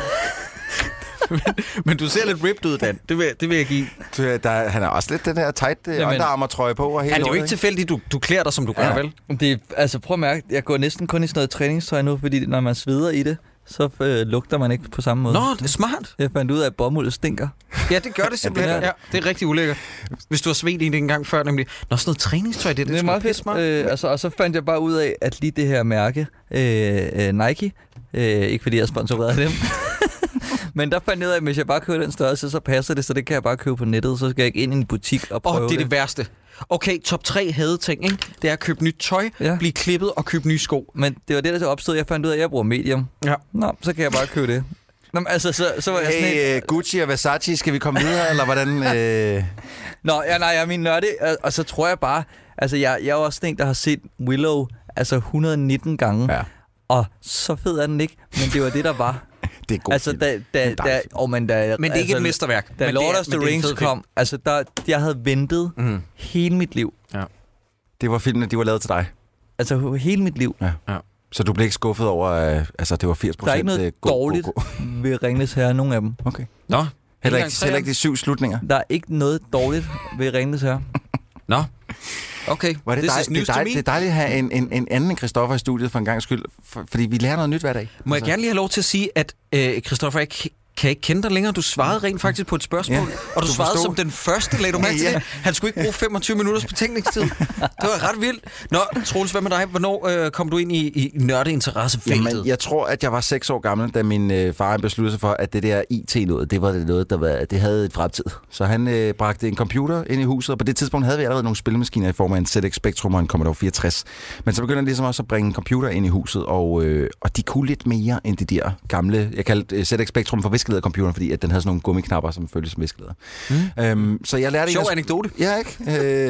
men du ser lidt ripped ud, Dan. Det vil jeg give. Han har også lidt den her tight underarmertrøje på. Og hele er det jo ikke tilfældigt, du klæder dig, som du gør, vel? Det, altså, prøv at mærke, jeg går næsten kun i sådan noget træningstøj nu, fordi når man sveder i det, så lugter man ikke på samme måde. Nå, det er smart. Jeg fandt ud af, at bomuld stinker. Ja, det gør det simpelthen. Ja, det er rigtig ulækkert. Hvis du har svedt i det en gang før, nemlig. Nå, sådan noget træningstøj, det er meget fedt. Smart. Og så fandt jeg bare ud af, at lige det her mærke, Nike, ikke fordi jeg sponsorerede dem, men der fandt jeg ud af, at hvis jeg bare køber den størrelse, så passer det, så det kan jeg bare købe på nettet, så skal jeg ikke ind i en butik og prøve det er det værste. Okay, top 3 hadeting, ikke? Det er at købe nyt tøj, blive klippet og købe nye sko. Men det var det, der så opstod. Jeg fandt ud af, at jeg bruger medium. Ja. Nå, så kan jeg bare købe det. Nå, altså, så var jeg sådan Gucci og Versace, skal vi komme videre, eller hvordan? Nå, jeg er min nørde, og så tror jeg bare... Altså, jeg er også en, der har set Willow 119 gange, og så fed er den ikke, men det var det, der var. Det er god altså, men det er ikke et mesterværk. Da Lord of the Rings kom, altså, jeg havde ventet hele mit liv. Ja. Det var filmene, de var lavet til dig? Altså, hele mit liv. Ja. Så du blev ikke skuffet over, altså det var 80%? Der er ikke noget dårligt ved Ringenes Herre, nogen af dem. Okay. Nå. Heller ikke de 7 slutninger? Der er ikke noget dårligt ved Ringenes Herre. Nå. Okay, det er dejligt at have en anden end Christoffer i studiet for en gang skyld, fordi vi lærer noget nyt hver dag. Må jeg gerne lige have lov til at sige, at Christoffer, jeg kan ikke kende dig længere. Du svarede rent faktisk på et spørgsmål, og du svarede som den første, lagde du mærke til det. Han skulle ikke bruge 25 minutters betænkningstid. Det var ret vildt. Nå, Troels, hvad med dig? Hvornår kom du ind i nørdeinteressefeltet? Jamen, jeg tror, at jeg var 6 år gammel, da min far besluttede sig for, at det der IT-noget, det var noget, det havde et fremtid. Så han bragte en computer ind i huset, og på det tidspunkt havde vi allerede nogle spilmaskiner i form af en ZX Spectrum og en Commodore 64. Men så begyndte han ligesom også at bringe en computer ind i huset, og de kunne lidt mere end de der gamle, jeg kaldte ZX Spectrum for viskelædercomputeren, fordi at den havde sådan nogle gummiknapper, som føltes som viskelæder. Så jeg lærte... Sjov anekdote. Ja, ikke?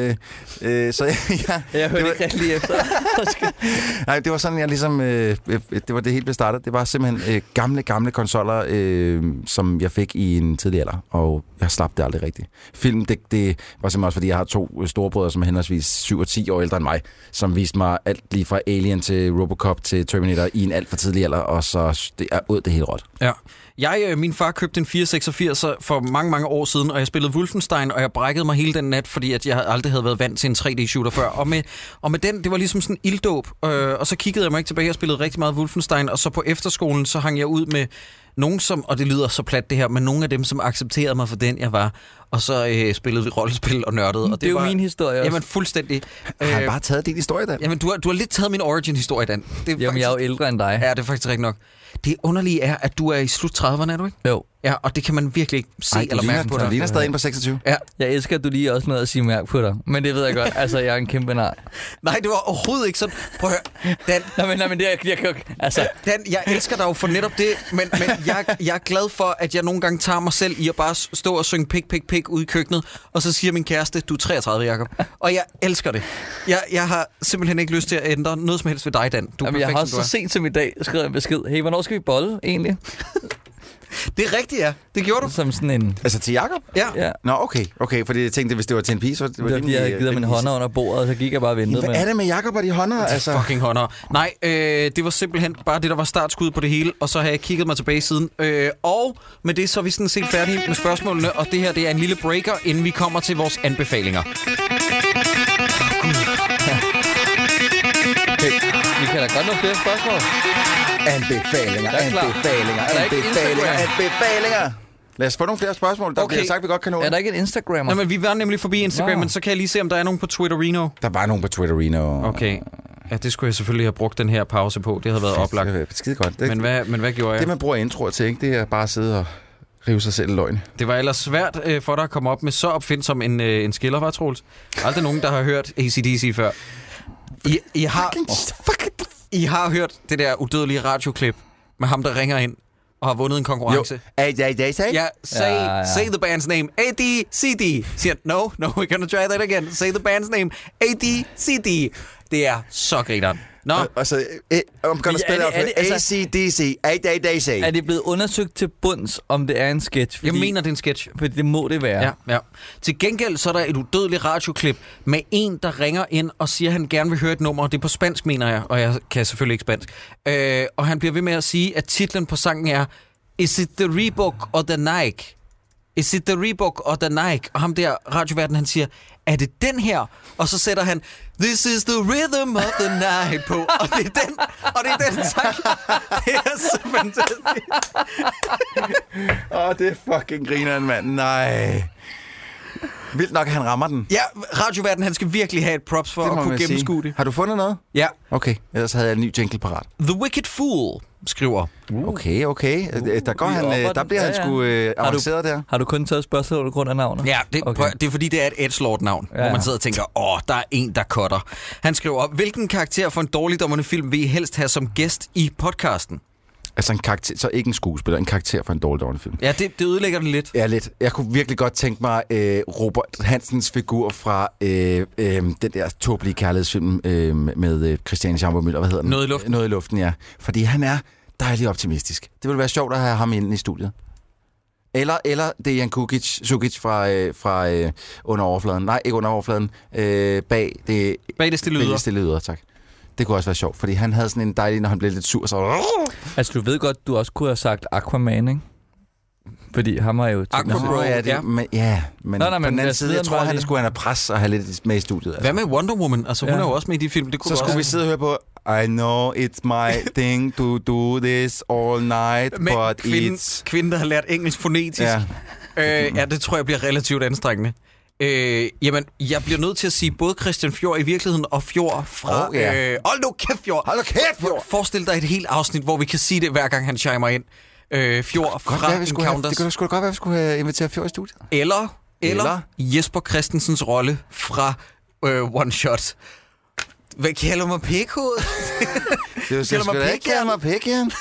Jeg hørte ikke rigtig lige efter. Nej, det var sådan, jeg ligesom... det var det helt blev startet. Det var simpelthen gamle konsoller, som jeg fik i en tidlig alder, og jeg slap det aldrig rigtigt. Film, det var simpelthen også, fordi jeg har 2 storebrødre, som er henholdsvis 7 og 10 år ældre end mig, som viste mig alt lige fra Alien til Robocop til Terminator i en alt for tidlig alder, og så det er ud det hele råt. Ja. Min far købte en 486 for mange år siden, og jeg spillede Wolfenstein, og jeg brækkede mig hele den nat, fordi at jeg aldrig havde været vant til en 3D-shooter før. Og med den, det var ligesom sådan en ilddåb, og så kiggede jeg mig ikke tilbage og spillede rigtig meget Wolfenstein, og så på efterskolen, så hang jeg ud med nogen som, og det lyder så plat det her, men nogle af dem, som accepterede mig for den, jeg var, og så spillede vi rollespil og nørdede. Og det er jo min historie også. Jamen, fuldstændig. Har han bare taget din historie, Dan? Jamen, du har lidt taget min origin-historie, Dan. Jamen, jeg er jo ældre end dig. Ja, det er faktisk rigtig nok. Det underlige er, at du er i slut 30'erne, er du ikke? Jo. Ja, og det kan man virkelig ikke se eller mærke på dig. Du ligner stadig ind på 26. Ja. Jeg elsker, at du lige også nåede at sige mærke på dig. Men det ved jeg godt. Altså, jeg er en kæmpe nar. Nej, det var overhovedet ikke sådan. Prøv at høre, Dan. Nej, men det er altså. Dan, jeg elsker dig jo for netop det, men jeg er glad for, at jeg nogle gange tager mig selv i at bare stå og synge pik ude i køkkenet, og så siger min kæreste, du er 33, Jacob. Og jeg elsker det. Jeg har simpelthen ikke lyst til at ændre noget som helst ved dig, Dan. Jamen, jeg har også så sent som i dag skrevet en besked. Hey, hvornår skal vi bolle egentlig? Det er rigtigt, ja. Det gjorde du. Som sådan en... Altså til Jakob? Ja. Nå, okay, fordi jeg tænkte, hvis det var til en pige, så... Det var fordi, jeg havde givet mine hånder under bordet, og så gik jeg bare og ventede med. Hvad er det med Jakob og de hånder? Altså? Fucking hånder. Nej, det var simpelthen bare det, der var startskud på det hele, og så har jeg kigget mig tilbage siden. Og med det, så er vi sådan set færdige med spørgsmålene, og det her, det er en lille breaker, inden vi kommer til vores anbefalinger. Okay. Vi kan da godt nå flere spørgsmål. Anbefalinger. Lad os få nogle flere spørgsmål. Der bliver sagt, vi godt kan nå. Er der ikke en Instagrammer? Nej, men vi var nemlig forbi Instagram, men så kan jeg lige se, om der er nogen på Twitterino. Der var nogen på Twitterino. Okay. Ja, det skulle jeg selvfølgelig have brugt den her pause på. Det havde været oplagt. Det er skide godt. Men hvad gjorde jeg? Det, man bruger introer til, ikke? Det er bare at sidde og rive sig selv i løgn. Det var ellers svært for dig at komme op med så opfindsom en skiller, var Troels. Aldrig nogen, der har hørt AC/DC før. I har hørt det der udødelige radioklip med ham, der ringer ind og har vundet en konkurrence. Ja, say the band's name. ADCD. Siger no, we're gonna try that again. Say the band's name. ADCD. Det er så grineren. Nå. Altså, I'm gonna spell out ACDC. ADC. Er det blevet undersøgt til bunds, om det er en sketch? Jeg mener, det er en sketch. Fordi det må det være. Ja. Til gengæld så er der et udødeligt radioklip med en, der ringer ind og siger, at han gerne vil høre et nummer. Det er på spansk, mener jeg, og jeg kan selvfølgelig ikke spansk. Og han bliver ved med at sige, at titlen på sangen er Is it the Reebok or the Nike? Is it the Reebok or the Nike? Og ham der, radioværten, han siger, er det den her? Og så sætter han, This is the rhythm of the night på. Og det er den sang. Det er så fantastisk. Det er fucking grineren, mand. Nej. Vildt nok, at han rammer den. Ja, radioværten, han skal virkelig have et props for at kunne gennemskue det. Har du fundet noget? Ja. Okay, ellers havde jeg en ny jingle parat. The Wicked Fool skriver. Okay. Der bliver han sgu avanceret der. Har du kun taget spørgsmål på grund af navnet? Ja, det er fordi, det er et edgelord-navn, hvor man sidder og tænker, der er en, der cutter. Han skriver, hvilken karakter for en dårligdommerne film vil I helst have som gæst i podcasten? Altså en karakter, så ikke en skuespiller, en karakter for en dårlig film. Ja, det ødelægger den lidt. Ja, lidt. Jeg kunne virkelig godt tænke mig Robert Hansens figur fra den der tåbelige kærlighedsfilm med Christiane Schaumburg-Müller. Hvad hedder den? Noget i luften, ja. Fordi han er dejligt optimistisk. Det ville være sjovt at have ham inde i studiet. Eller det er Jan Sukic fra Under overfladen. Nej, ikke Under overfladen. Bag det stille yder, tak. Det kunne også være sjovt, fordi han havde sådan en dejlig, når han blev lidt sur, så... Altså, du ved godt, du også kunne have sagt Aquaman, ikke? Fordi ham er jo... Aquabro, men på den anden side, jeg tror, han skulle have pres og have lidt med i studiet. Altså. Hvad med Wonder Woman? Altså, hun er jo også med i de film. Det kunne så skulle vi sidde og høre på, I know it's my thing to do this all night, men but it's... Kvinden, der har lært engelsk fonetisk. Ja, det tror jeg bliver relativt anstrengende. Jamen, jeg bliver nødt til at sige både Christian Fjord i virkeligheden og Fjord fra... Hold nu kæft, Fjord! Forestil dig et helt afsnit, hvor vi kan sige det, hver gang han chimer ind. Fjord fra Encounters. Det kunne sgu da godt være, vi skulle have inviteret Fjord i studiet. Eller Jesper Christensens rolle fra One Shot. Hvad kalder mig pikhoved? Du kalder mig pikhoved?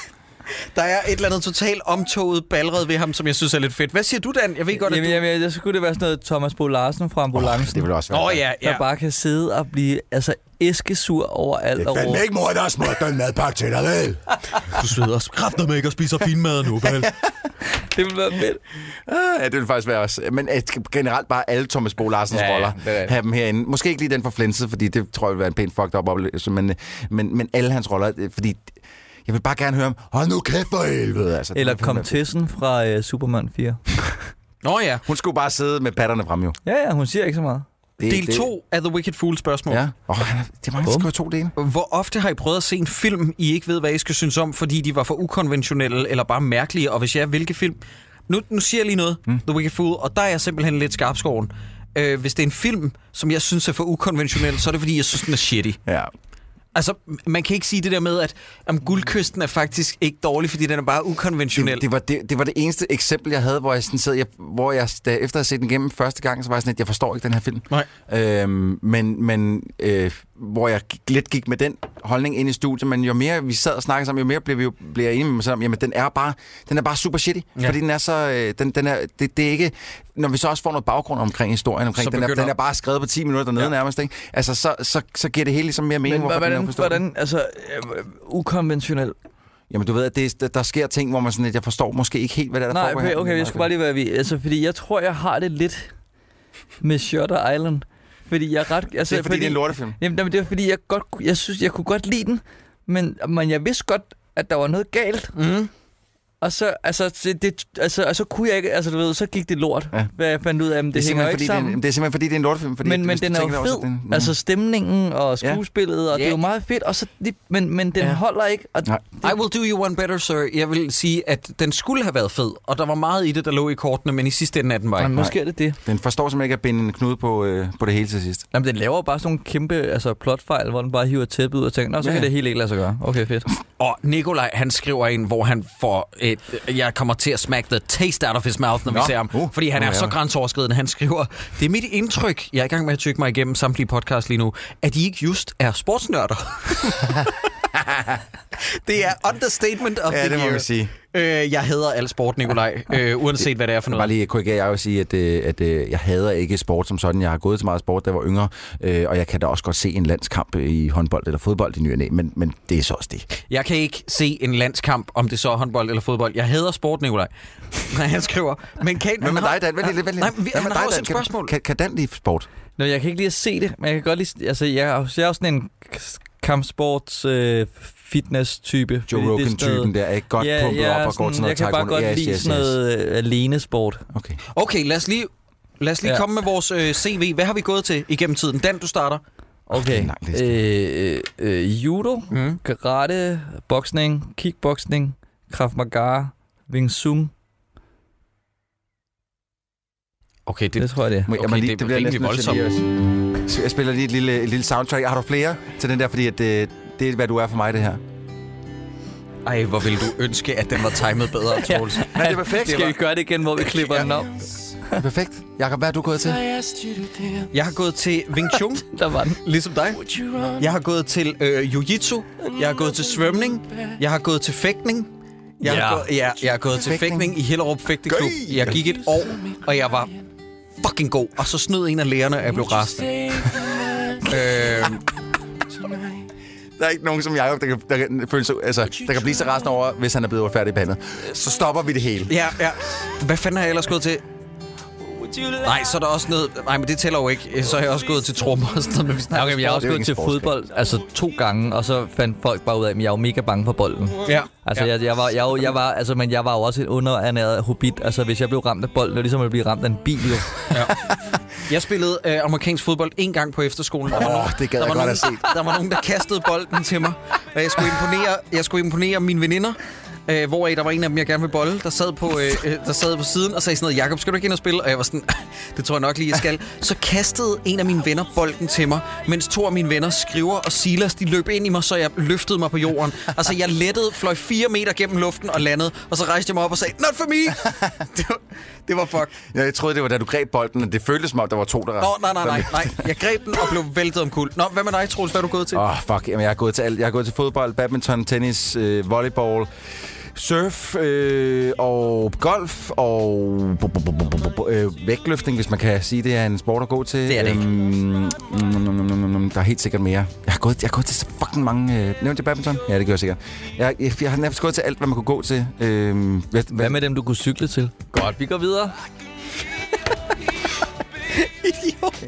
Der er et eller andet totalt omtoget ballred ved ham, som jeg synes er lidt fedt. Hvad siger du, Dan? Jeg ved godt, at Jamen, så kunne det være sådan noget Thomas Bo Larsen fra ambulancen. Det vil også være. ja. Der bare kan sidde og blive æskesur over alt. Det er fandme ikke mor, der har smurt den madpakke til dig, vel? Du sveder kræfter med ikke at spise fin mad nu, vel? Det vil være fedt. Ja, det vil faktisk være også. Men generelt bare alle Thomas Bo Larsens roller. Have dem herinde. Måske ikke lige den for Flensed, fordi det tror jeg vil være en pænt fucked up oplevelse. Men alle hans roller, fordi jeg vil bare gerne høre ham. Hold nu kæft for helvede. Altså, eller Komtessen fra Superman 4. Nå ja. Hun skulle bare sidde med patterne frem, jo. Ja, hun siger ikke så meget. Del 2 af The Wicked Fool spørgsmål. Ja. Det er mange, der skriver 2 dele. Hvor ofte har I prøvet at se en film, I ikke ved, hvad I skal synes om, fordi de var for ukonventionelle eller bare mærkelige? Og hvis ja, hvilke film? Nu siger jeg lige noget, The Wicked Fool, og der er jeg simpelthen lidt skarpskoven. Hvis det er en film, som jeg synes er for ukonventionel, så er det fordi, jeg synes, den er shitty. Ja. Altså, man kan ikke sige det der med, at Guldkysten er faktisk ikke dårlig, fordi den er bare ukonventionel. Det var det eneste eksempel, jeg havde, hvor jeg sådan sad, hvor jeg efter at have set den igennem første gang, så var jeg sådan, at jeg forstår ikke den her film. Nej. Men hvor jeg lidt gik med den holdning ind i studiet, men jo mere vi sad og snakkede sammen, jo mere blev jeg enige med mig selv om, jamen den er bare super shitty, fordi den er så, det er ikke, når vi så også får noget baggrund omkring historien, den er bare skrevet på 10 minutter dernede nærmest, ikke? Altså så giver det hele ligesom mere mening. Men hvordan altså ukonventionel? Jamen du ved, at der sker ting, hvor man sådan, at jeg forstår måske ikke helt, hvad der foregår her. Nej, okay, jeg skulle bare lige være altså fordi jeg tror, jeg har det lidt med Shutter Island. Fordi jeg er ret... Altså, det er fordi det er en lortefilm. Jamen, det er fordi, jeg synes, jeg kunne godt lide den, men jeg vidste godt, at der var noget galt. Mm. Og så kunne jeg ikke... Altså, du ved, så gik det lort, hvad jeg fandt ud af, det hænger ikke sammen. Det er simpelthen, fordi det er en lortefilm. Fordi, men den er jo fed. Altså, stemningen og skuespillet, og det er jo meget fedt. Og så, men den holder ikke. Og I will do you one better, sir. Jeg vil sige, at den skulle have været fed, og der var meget i det, der lå i kortene, men i sidste ende af den var ikke. Måske er det. Den forstår simpelthen ikke at binde en knude på det hele til sidst. Jamen, den laver bare sådan nogle kæmpe plotfejl, hvor den bare hiver tæppet ud og tænker, så kan det helt ikke lade sig gøre. Okay, fedt. Og Nikolaj, han skriver en, hvor han får jeg kommer til at smack the taste out of his mouth, når vi ser ham. Fordi han er så grænseoverskridende. Han skriver, det er mit indtryk, jeg er i gang med at tykke mig igennem samtlige podcast lige nu, at de ikke just er sportsnørder. Det er understatement of the year. Ja, det må man sige. Jeg hader al sport, Nikolaj, uanset hvad det er for noget. Bare lige korrigere, jeg vil sige, at jeg hader ikke sport som sådan. Jeg har gået til meget sport, da jeg var yngre, og jeg kan da også godt se en landskamp i håndbold eller fodbold i ny og næ, men det er så også det. Jeg kan ikke se en landskamp, om det så er håndbold eller fodbold. Jeg hader sport, Nikolaj. Nej, han skriver. Men kan med dig, Dan? Vent lige. Han har også et spørgsmål. Kan Dan lide sport? Nå, jeg kan ikke lide at se det, men jeg kan godt lide... Altså, jeg er jo sådan en kampsports fitness-type. Joe Rogan-typen der er ikke godt pumpet op og går til noget taekwondo. Jeg kan bare godt lide sådan noget alene-sport. Okay, lad os lige komme med vores CV. Hvad har vi gået til igennem tiden? Dan, du starter. Okay. Judo, karate, boksning, kickboksning, Krav Maga, Wing Chun. Okay, det tror jeg det. Okay, det bliver rimelig voldsomt. Så jeg spiller lige et lille soundtrack. Har du flere til den der, fordi at det er, hvad du er for mig, det her? Ej, hvor ville du ønske, at den var timet bedre, Troels. Nej, det er perfekt. Skal vi gøre det igen, hvor vi klipper den op? Perfekt. Jakob, hvad har du gået til? Jeg har gået til Wing Chun. Der var den. Ligesom dig. Jeg har gået til Jiu-Jitsu. Jeg har gået til svømning. Jeg har gået til fægtning. Jeg har gået til fægtning i Hellerup Fægteklub. Jeg gik et år, og jeg var fucking god. Og så snød en af lærerne, og jeg blev rasende. Der er ikke nogen som Jacob, der kan blive så rasende over, hvis han er blevet færdig behandlet. Så stopper vi det hele. Ja. Hvad fanden har jeg ellers gået til? Nej, så er der også noget... Nej, men det tæller jo ikke. Så har jeg også gået til trommer og sådan noget. Okay, jeg har også gået til fodbold, 2 gange, og så fandt folk bare ud af, at jeg er jo mega bange for bolden. Ja. Altså, jeg var jo også et underernæret hobbit. Altså, hvis jeg blev ramt af bolden, det var ligesom at blive ramt af en bil, jo. Ja. Jeg spillede amerikansk fodbold 1 gang på efterskolen. Der var nogen, der kastede bolden til mig, og jeg skulle imponere mine veninder. Hvor der var en af dem, jeg gerne vil bolle, der sad på siden og sagde sådan noget, Jakob, skal du ikke ind og spille? Og jeg var sådan, det tror jeg nok lige, jeg skal. Så kastede en af mine venner bolden til mig, mens 2 af mine venner, Skriver og Silas, de løb ind i mig, så jeg løftede mig på jorden. Altså, jeg lettede, fløj 4 meter gennem luften og landede, og så rejste jeg mig op og sagde, not for me! Det var fuck. Ja, jeg troede, det var da du greb bolden, og det føltes som om, der var 2, der ramte. Nej. Jeg greb den og blev væltet omkuld. Nå, hvad med dig, Troels? Hvad er du gået til? Fuck. Jamen, jeg har gået til fodbold, badminton, tennis, volleyball, surf og golf og vægtløftning, hvis man kan sige, det er en sport at gå til. Det er det ikke. Der er helt sikkert mere. Jeg har gået til så fucking mange... Nævnte jeg badminton? Ja, det gør jeg sikkert. Jeg har nærmest gået til alt, hvad man kunne gå til. Hvad med dem, du kunne cykle til? Godt, vi går videre. Idiot.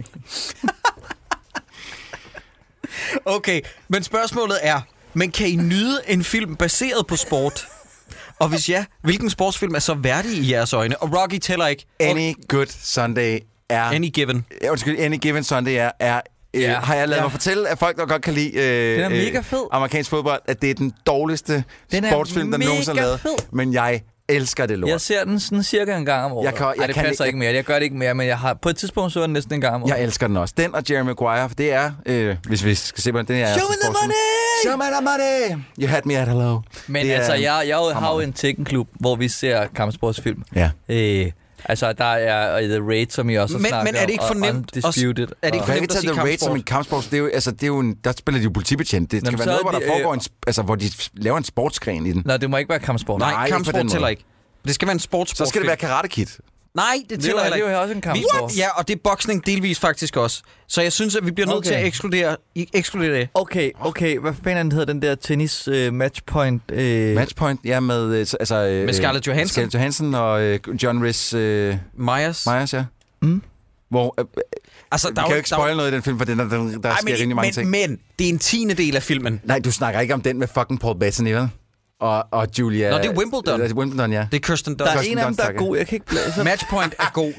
Okay, men spørgsmålet er, men kan I nyde en film baseret på sport? Og hvis ja, hvilken sportsfilm er så værdig i jeres øjne? Og Rocky tæller ikke. Any Good Sunday er... Any Given. Any Given Sunday er har jeg lavet mig fortælle, at folk, der godt kan lide den er mega fed. Amerikansk fodbold, at det er den dårligste sportsfilm, der nogensinde er lavet. Men jeg elsker det lort. Jeg ser den sådan cirka en gang om året. Det passer ikke mere. Jeg gør det ikke mere, men jeg har på et tidspunkt så den næsten en gang om året. Jeg elsker den også. Den og Jerry Maguire, for det er, hvis vi skal se på den, det er... Show me the money! Show me the money! You had me at hello. Men det altså, jeg har jo en Tekken-klub, hvor vi ser kampsportsfilm. Ja. Altså, der er The Raid, som I også har snakket om. Men er det ikke fornemt? Undisputed. Er det ikke fornemt at sige The Raid som en kampsport? Det er jo der spiller de jo politibetjent. Det skal være noget, hvor der foregår hvor de laver en sportsgren i den. Nej, det må ikke være kampsport. Nej, kampsport tæller ikke. Det skal være en sportssport. Så skal det være Karate Kid. Nej, det tæller heller ikke. Det er jo også en kampsport. Ja, og det er boksning delvis faktisk også. Så jeg synes, at vi bliver nødt til at ekskludere det. Okay. Hvad fanden hedder den der tennis matchpoint? Matchpoint, ja, med... med Scarlett Johansson. Scarlett Johansson og John Rhys... Myers, ja. Hvor... Altså, vi kan jo ikke spoile noget i den film, for der sker rigtig mange ting. Men det er en 10. af filmen. Nej, du snakker ikke om den med fucking Paul Bettany, vel? Og Julia... Nå, det er Wimbledon. Det er Wimbledon, ja. Det er Kirsten Dunst. Der er en af dem, der er god. Jeg kan ikke blæse. Matchpoint er god.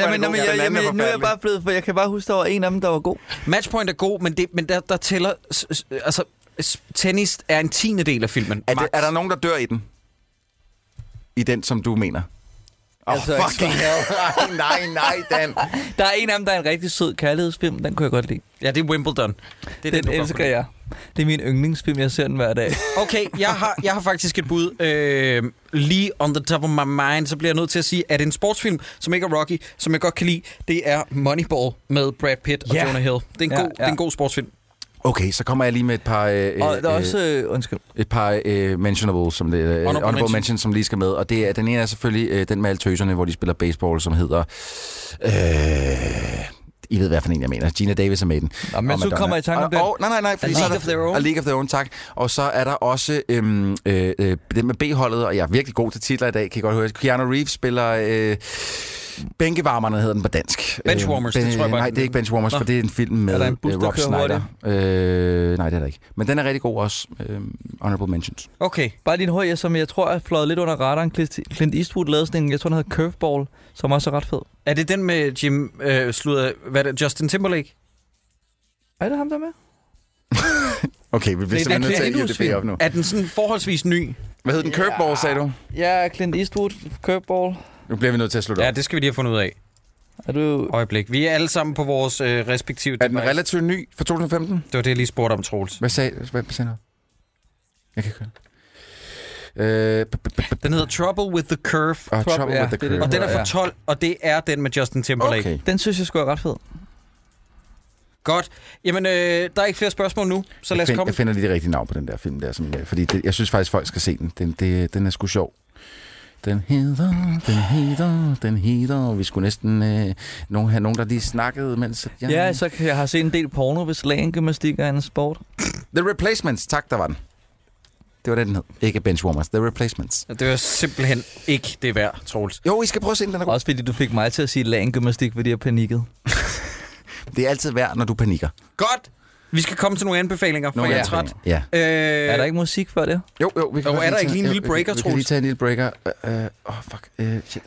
Nu er jeg bare blevet, for jeg kan bare huske, der var en af dem, der var god. Matchpoint er god, men der tæller... Altså, tennis er en 10. af filmen. Er der nogen, der dør i den? I den, som du mener? Fucking hell. Nej, Dan. Der er en af dem, der er en rigtig sød kærlighedsfilm. Den kunne jeg godt lide. Ja, det er Wimbledon. Den elsker jeg. Det er min yndlingsfilm, jeg ser den hver dag. Okay, jeg har faktisk et bud. Lige on the top of my mind, så bliver jeg nødt til at sige, at en sportsfilm, som ikke er Rocky, som jeg godt kan lide, det er Moneyball med Brad Pitt og Jonah Hill. Det er en god sportsfilm. Okay, så kommer jeg lige med et par... og der er også... undskyld. Et par mentionable, som det honorable mention, som lige skal med. Og det er, den ene er selvfølgelig den med alle tøserne, hvor de spiller baseball, som hedder... I ved, hvad for en jeg mener. Gina Davis er med den. Nå, men så kommer jeg i tanke om den. Nej. A League of Their Own. A League of Their Own, tak. Og så er der også den med B-holdet, og jeg er virkelig god til titler i dag, kan I godt høre. Keanu Reeves spiller... Bænkevarmerne hedder den på dansk. Benchwarmers, det tror jeg bare. Nej, det er ikke Benchwarmers, for det er en film med Rob Schneider. Nej, det er der ikke. Men den er rigtig god også. Honorable mentions. Okay. Bare din høj, som jeg tror er fløjet lidt under radaren. Clint Eastwood lavede sådan en, jeg tror den hedder Curveball, som også er ret fed. Er det den med Justin Timberlake? Er det ham, der er med? Okay, vi bliver simpelthen nødt til at IMDb op nu. Er den sådan forholdsvis ny? Hvad hed den? Curveball, sagde du? Ja, Clint Eastwood, Curveball. Nu bliver vi nødt til at slutte op. Ja, det skal vi lige have fundet ud af. Er du... Øjeblik. Vi er alle sammen på vores respektive... Er den relativt ny for 2015? Det var det, jeg lige spurgte om, Troels. Hvad sagde du? Jeg kan køre. Den hedder Trouble with the Curve. Trouble with the Curve. Og den er fra 12, og det er den med Justin Timberlake. Okay. Den synes jeg sgu er ret fed. Godt. Jamen, der er ikke flere spørgsmål nu, så lad os komme. Jeg finder lige det rigtige navn på den der film der, fordi jeg synes faktisk, folk skal se den. Den er sgu sjov. Den hedder, vi skulle næsten have nogen, der lige snakkede, mens... Ja, så jeg har set en del porno, hvis slaggymnastik er en sport. The Replacements, tak, der var den. Det var det, den hed. Ikke Benchwarmers, The Replacements. Det var simpelthen ikke det værd, Troels. Jo, I skal prøve at se den, er god. Også fordi du fik mig til at sige laggymnastik, fordi jeg panikkede. Det er altid værd, når du panikker. Godt! Vi skal komme til nogle anbefalinger, for jeg er træt. Ja. Er der ikke musik for det? Jo. Vi kan er der ikke lige en lille breaker, Troels? Vi kan lige tage en lille breaker. Fuck. Shit.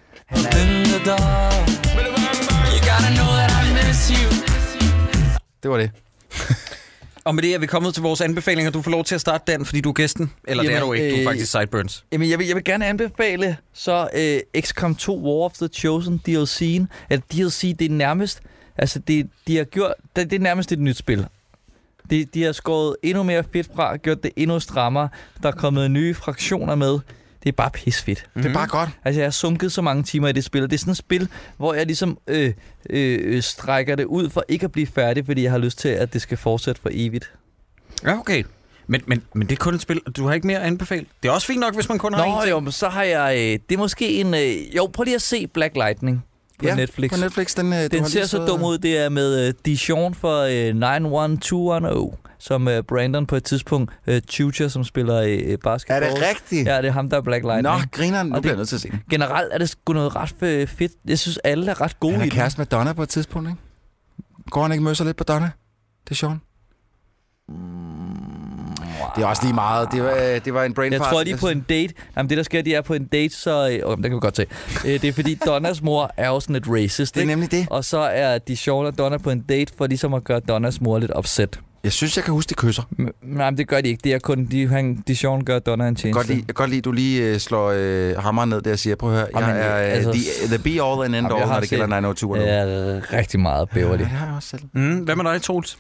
Det var det. Og med det er vi kommet til vores anbefalinger. Du får lov til at starte, Dan, fordi du er gæsten. Eller det er du ikke, du er faktisk Sideburns. Jamen, jeg vil gerne anbefale så XCOM 2 War of the Chosen DLC'en. At DLC, det er nærmest... Altså, de har gjort... Det er nærmest et nyt spil. De har skåret endnu mere fedt fra, gjort det endnu strammere. Der er kommet nye fraktioner med. Det er bare pisfedt. Det er bare godt. Altså, jeg har sunket så mange timer i det spil, og det er sådan et spil, hvor jeg ligesom strækker det ud for ikke at blive færdig, fordi jeg har lyst til, at det skal fortsætte for evigt. Ja, okay. Men det er kun et spil, du har ikke mere at anbefale. Det er også fint nok, hvis man kun har en ting. Jo, men så har jeg... det er måske en... prøv lige at se Black Lightning på Netflix. På Netflix. Den ser så dum ud. Det er med Dijon for 91210, som Brandon på et tidspunkt, Tutor, som spiller basketball. Er det rigtigt? Ja, det er ham, der er Black Lightning. Nå, grineren. Nu bliver jeg nødt til at se den. Generelt er det sgu noget ret fedt. Jeg synes, alle er ret gode i det. Han er kæreste med Donna på et tidspunkt, ikke? Går han ikke møsser lidt på Donna? Det er sjovt. Det er også lige meget. Det var en brain fart. Jeg tror, de er på en date. Jamen, det der sker, de er på en date, så... det kan vi godt se. Det er fordi, Donnas mor er jo sådan lidt racist, det er nemlig det. Og så er Dijon og Donna på en date, for ligesom at gøre Donnas mor lidt upset. Jeg synes, jeg kan huske, de kysser. Nej, men det gør de ikke. Det er kun, Dijon gør Donna en tjeneste. Jeg kan godt lide, du lige slår hammeren ned der og siger, prøv at høre, jeg er the be all and end all, når det gælder 902. Det er rigtig meget bæverligt. Ja, det har jeg også selv. Hvad med dig, Troels?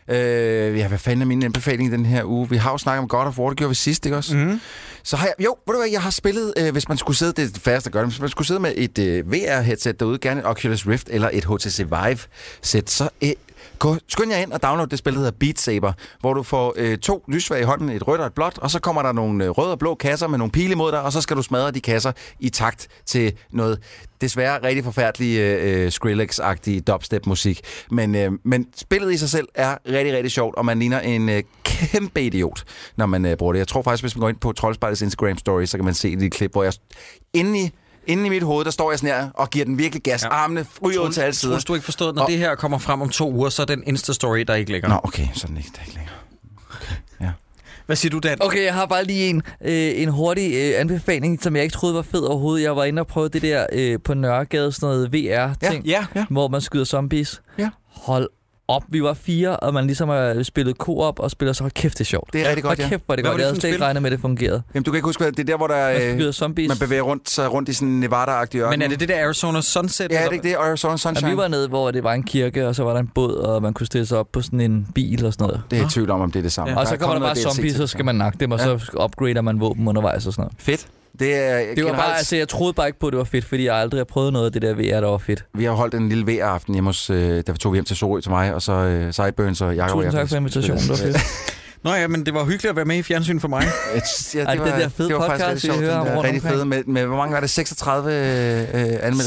Hvad fanden er min anbefaling den her uge? Vi har jo snakket om God of War, det gjorde vi sidst, ikke også? Mm. Så har jeg, ved du hvad, jeg har spillet, hvis man skulle sidde, det er det færreste at gøre, hvis man skulle sidde med et VR-headset derude, gerne et Oculus Rift eller et HTC Vive-sæt, så skynd jer ind og download det spil, der hedder Beat Saber, hvor du får 2 lysvær i hånden, et rødt og et blåt, og så kommer der nogle røde og blå kasser med nogle pile imod dig, og så skal du smadre de kasser i takt til noget desværre rigtig forfærdelig Skrillex-agtig dubstep-musik. Men spillet i sig selv er rigtig, rigtig sjovt, og man ligner en kæmpe idiot, når man bruger det. Jeg tror faktisk, hvis man går ind på Troldspejlets Instagram-story, så kan man se et lille klip, hvor jeg inde i mit hoved, der står jeg sådan her og giver den virkelig gas. Ja. Armene ryger ud til alle sider. Hvis du ikke forstået, når det her kommer frem om 2 uger, så er den Insta-story, der ikke ligger. Nå, okay, så er den ikke længere. Okay, ja. Hvad siger du, Dan? Okay, jeg har bare lige en hurtig anbefaling, som jeg ikke troede var fed overhovedet. Jeg var inde og prøve det der på Nørregade, sådan noget VR-ting, hvor man skyder zombies. Ja. Hold op. Vi var 4, og man ligesom har spillet co-op og spiller, så kæft, det er sjovt. Det er rigtig godt, ja. Kæft, hvor det godt. Jeg havde slet ikke regnet med, at det fungerede. Jamen, du kan ikke huske, det er der, hvor der man bevæger rundt i sådan en Nevada-agtig ørken. Men er det der Arizona Sunset? Ja, det er ikke det, Arizona Sunshine. Ja, vi var nede, hvor det var en kirke, og så var der en båd, og man kunne stille sig op på sådan en bil og sådan noget. Det er i tvivl om det er det samme. Ja. Og så kommer der bare zombies, så skal man nakke dem, og så upgrader man våben undervejs og sådan noget. Fedt. Det var bare, altså, jeg troede bare ikke på, at det var fedt, fordi jeg aldrig har prøvet noget af det der VR, der var fedt. Vi har holdt en lille VR-aften hjemme hos, der tog vi hjem til Sorø til mig, og så Sideburns og Jacob. Tusind tak for invitationen, det var fedt. Nå ja, men det var hyggeligt at være med i fjernsyn for mig. Det der fede podcast, vi hører om rundt rigtig fede med, hvor mange var det? 36 anmeldelser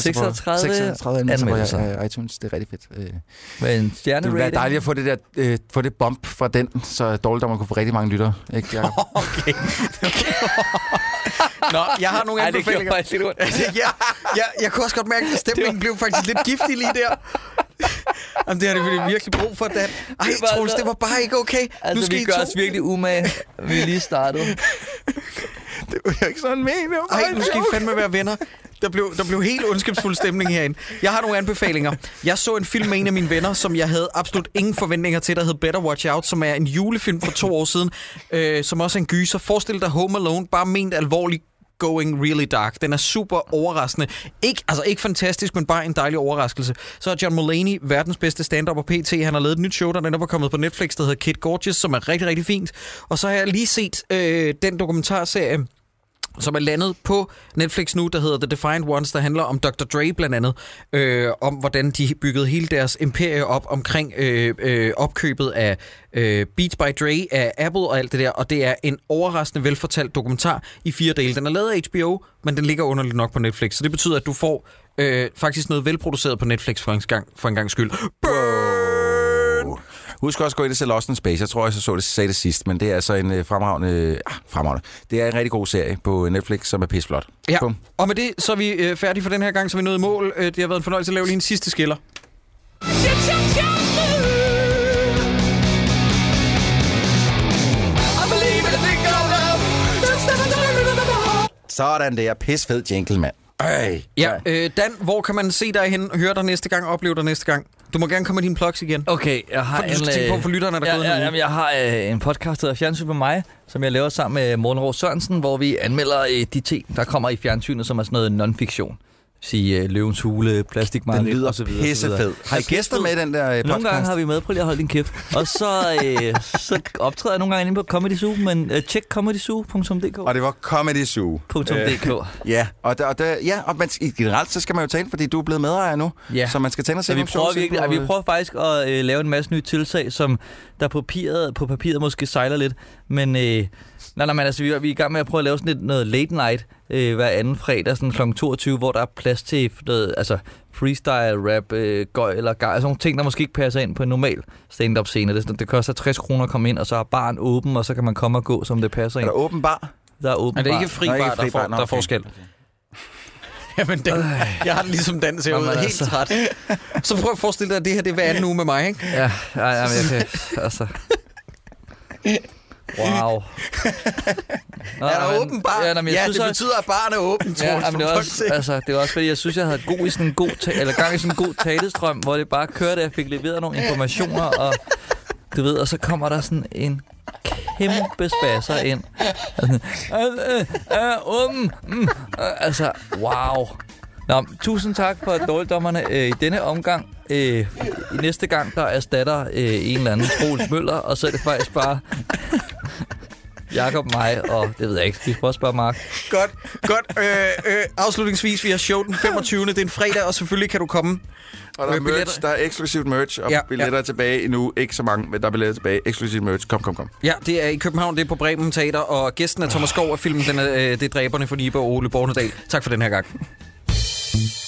36 anmeldelser på iTunes. Det er rigtig fedt. Med en stjerne-rating. Det ville være dejligt at få det der, få det bump fra den, så dårligt, at man kunne få rigtig mange lyttere. Ikke, Jacob? Okay. Nå, jeg har nogle anbefalinger. Jeg kunne også godt mærke, at stemningen blev faktisk lidt giftig lige der. Jamen, det har det virkelig brug for, Dan. Ej, Troels, det var bare ikke okay. Altså, nu skal vi gør os virkelig umage. Vi lige startede. Det var jeg ikke sådan med. Ej, nu skal I fandme være venner. Der blev helt ondskabsfuld stemning herinde. Jeg har nogle anbefalinger. Jeg så en film med en af mine venner, som jeg havde absolut ingen forventninger til, der hed Better Watch Out, som er en julefilm for 2 år siden, som også er en gyser. Forestil dig Home Alone, bare ment alvorligt. Going really dark. Den er super overraskende. Ikke fantastisk, men bare en dejlig overraskelse. Så er John Mulaney verdens bedste stand-up og PT. Han har lavet et nyt show, der netop er kommet på Netflix, der hedder Kid Gorgeous, som er rigtig, rigtig fint. Og så har jeg lige set den dokumentarserie, som er landet på Netflix nu, der hedder The Defiant Ones, der handler om Dr. Dre blandt andet, om hvordan de byggede hele deres imperie op omkring opkøbet af Beats by Dre af Apple og alt det der, og det er en overraskende velfortalt dokumentar i 4 dele. Den er lavet af HBO, men den ligger underligt nok på Netflix, så det betyder, at du får faktisk noget velproduceret på Netflix for en gang skyld. Husk også at gå ind og se Lost in Space. Jeg tror også, jeg sagde det sidst, men det er altså en fremragende. Det er en rigtig god serie på Netflix, som er pisseflot. Ja, og med det, så er vi færdige for den her gang, så vi nåede mål. Det har været en fornøjelse at lave lige en sidste skiller. Sådan der. Pissfed jingle, mand. Ja, Dan, hvor kan man se dig hen, høre dig næste gang, opleve dig næste gang? Du må gerne komme med dine plugs igen. Okay, jeg har for lytterne, der jeg har en podcast, der hedder Fjernsyn med mig, som jeg laver sammen med Morten Rå Sørensen, hvor vi anmelder de ting, der kommer i fjernsynet, som er sådan noget non-fiktion. sige Løvens Hule, Plastikmarked. Den lyder pissefed. Har I gæster med i den der podcast? Nogle gange har vi med. Prøv lige at holde din kæft. Og så optræder jeg nogle gange inde på Comedy Zoo, men tjek comedyzoo.dk. Og det var Comedy Zoo. .dk. Ja, og man, generelt så skal man jo tage ind, fordi du er blevet medejer nu. Ja. Så man skal tage ind og se vi prøver faktisk at lave en masse nye tiltag, som der på papiret måske sejler lidt. Men altså, vi er i gang med at prøve at lave sådan noget late night hver anden fredag, sådan kl. 22, hvor der er plads til noget, altså freestyle, rap, gøj eller gej, sådan nogle ting, der måske ikke passer ind på en normal stand-up scene. Det koster 60 kroner at komme ind, og så er baren åben, og så kan man komme og gå, som det passer ind. Er der åben bar? Der er åben bar. Er det ikke fri bar, der er forskel? Jamen, jeg har det ligesom Dan, så jeg er helt træt. Så prøv at forestille dig, at det her det er hver anden uge med mig, ikke? Ja, men jeg kan, altså... Wow. Er der åben bar? Ja, det betyder, at baren er åben, tror jeg. Det er også fordi, jeg synes, jeg havde gang i sådan en god talestrøm, hvor det bare kørte, jeg fik leveret nogle informationer, og du ved, og så kommer der sådan en kæmpe spasser ind. Altså, wow. Nå, tusind tak for dårligdommerne i denne omgang. I næste gang, der erstatter en eller anden Troels Møller, og så er det faktisk bare Jakob, mig, og det ved jeg ikke. Vi skal også spørge Mark. Godt. Afslutningsvis, vi har show den 25. Det er en fredag, og selvfølgelig kan du komme. Og der er merch, der er eksklusivt merch, og billetter tilbage endnu. Ikke så mange, men der er billetter tilbage. Eksklusivt merch. Kom. Ja, det er i København, det er på Bremen Teater, og gæsten er Thomas Skov af filmen, det er Dræberne for Nibe og Ole Bornedal. Tak for den her gang.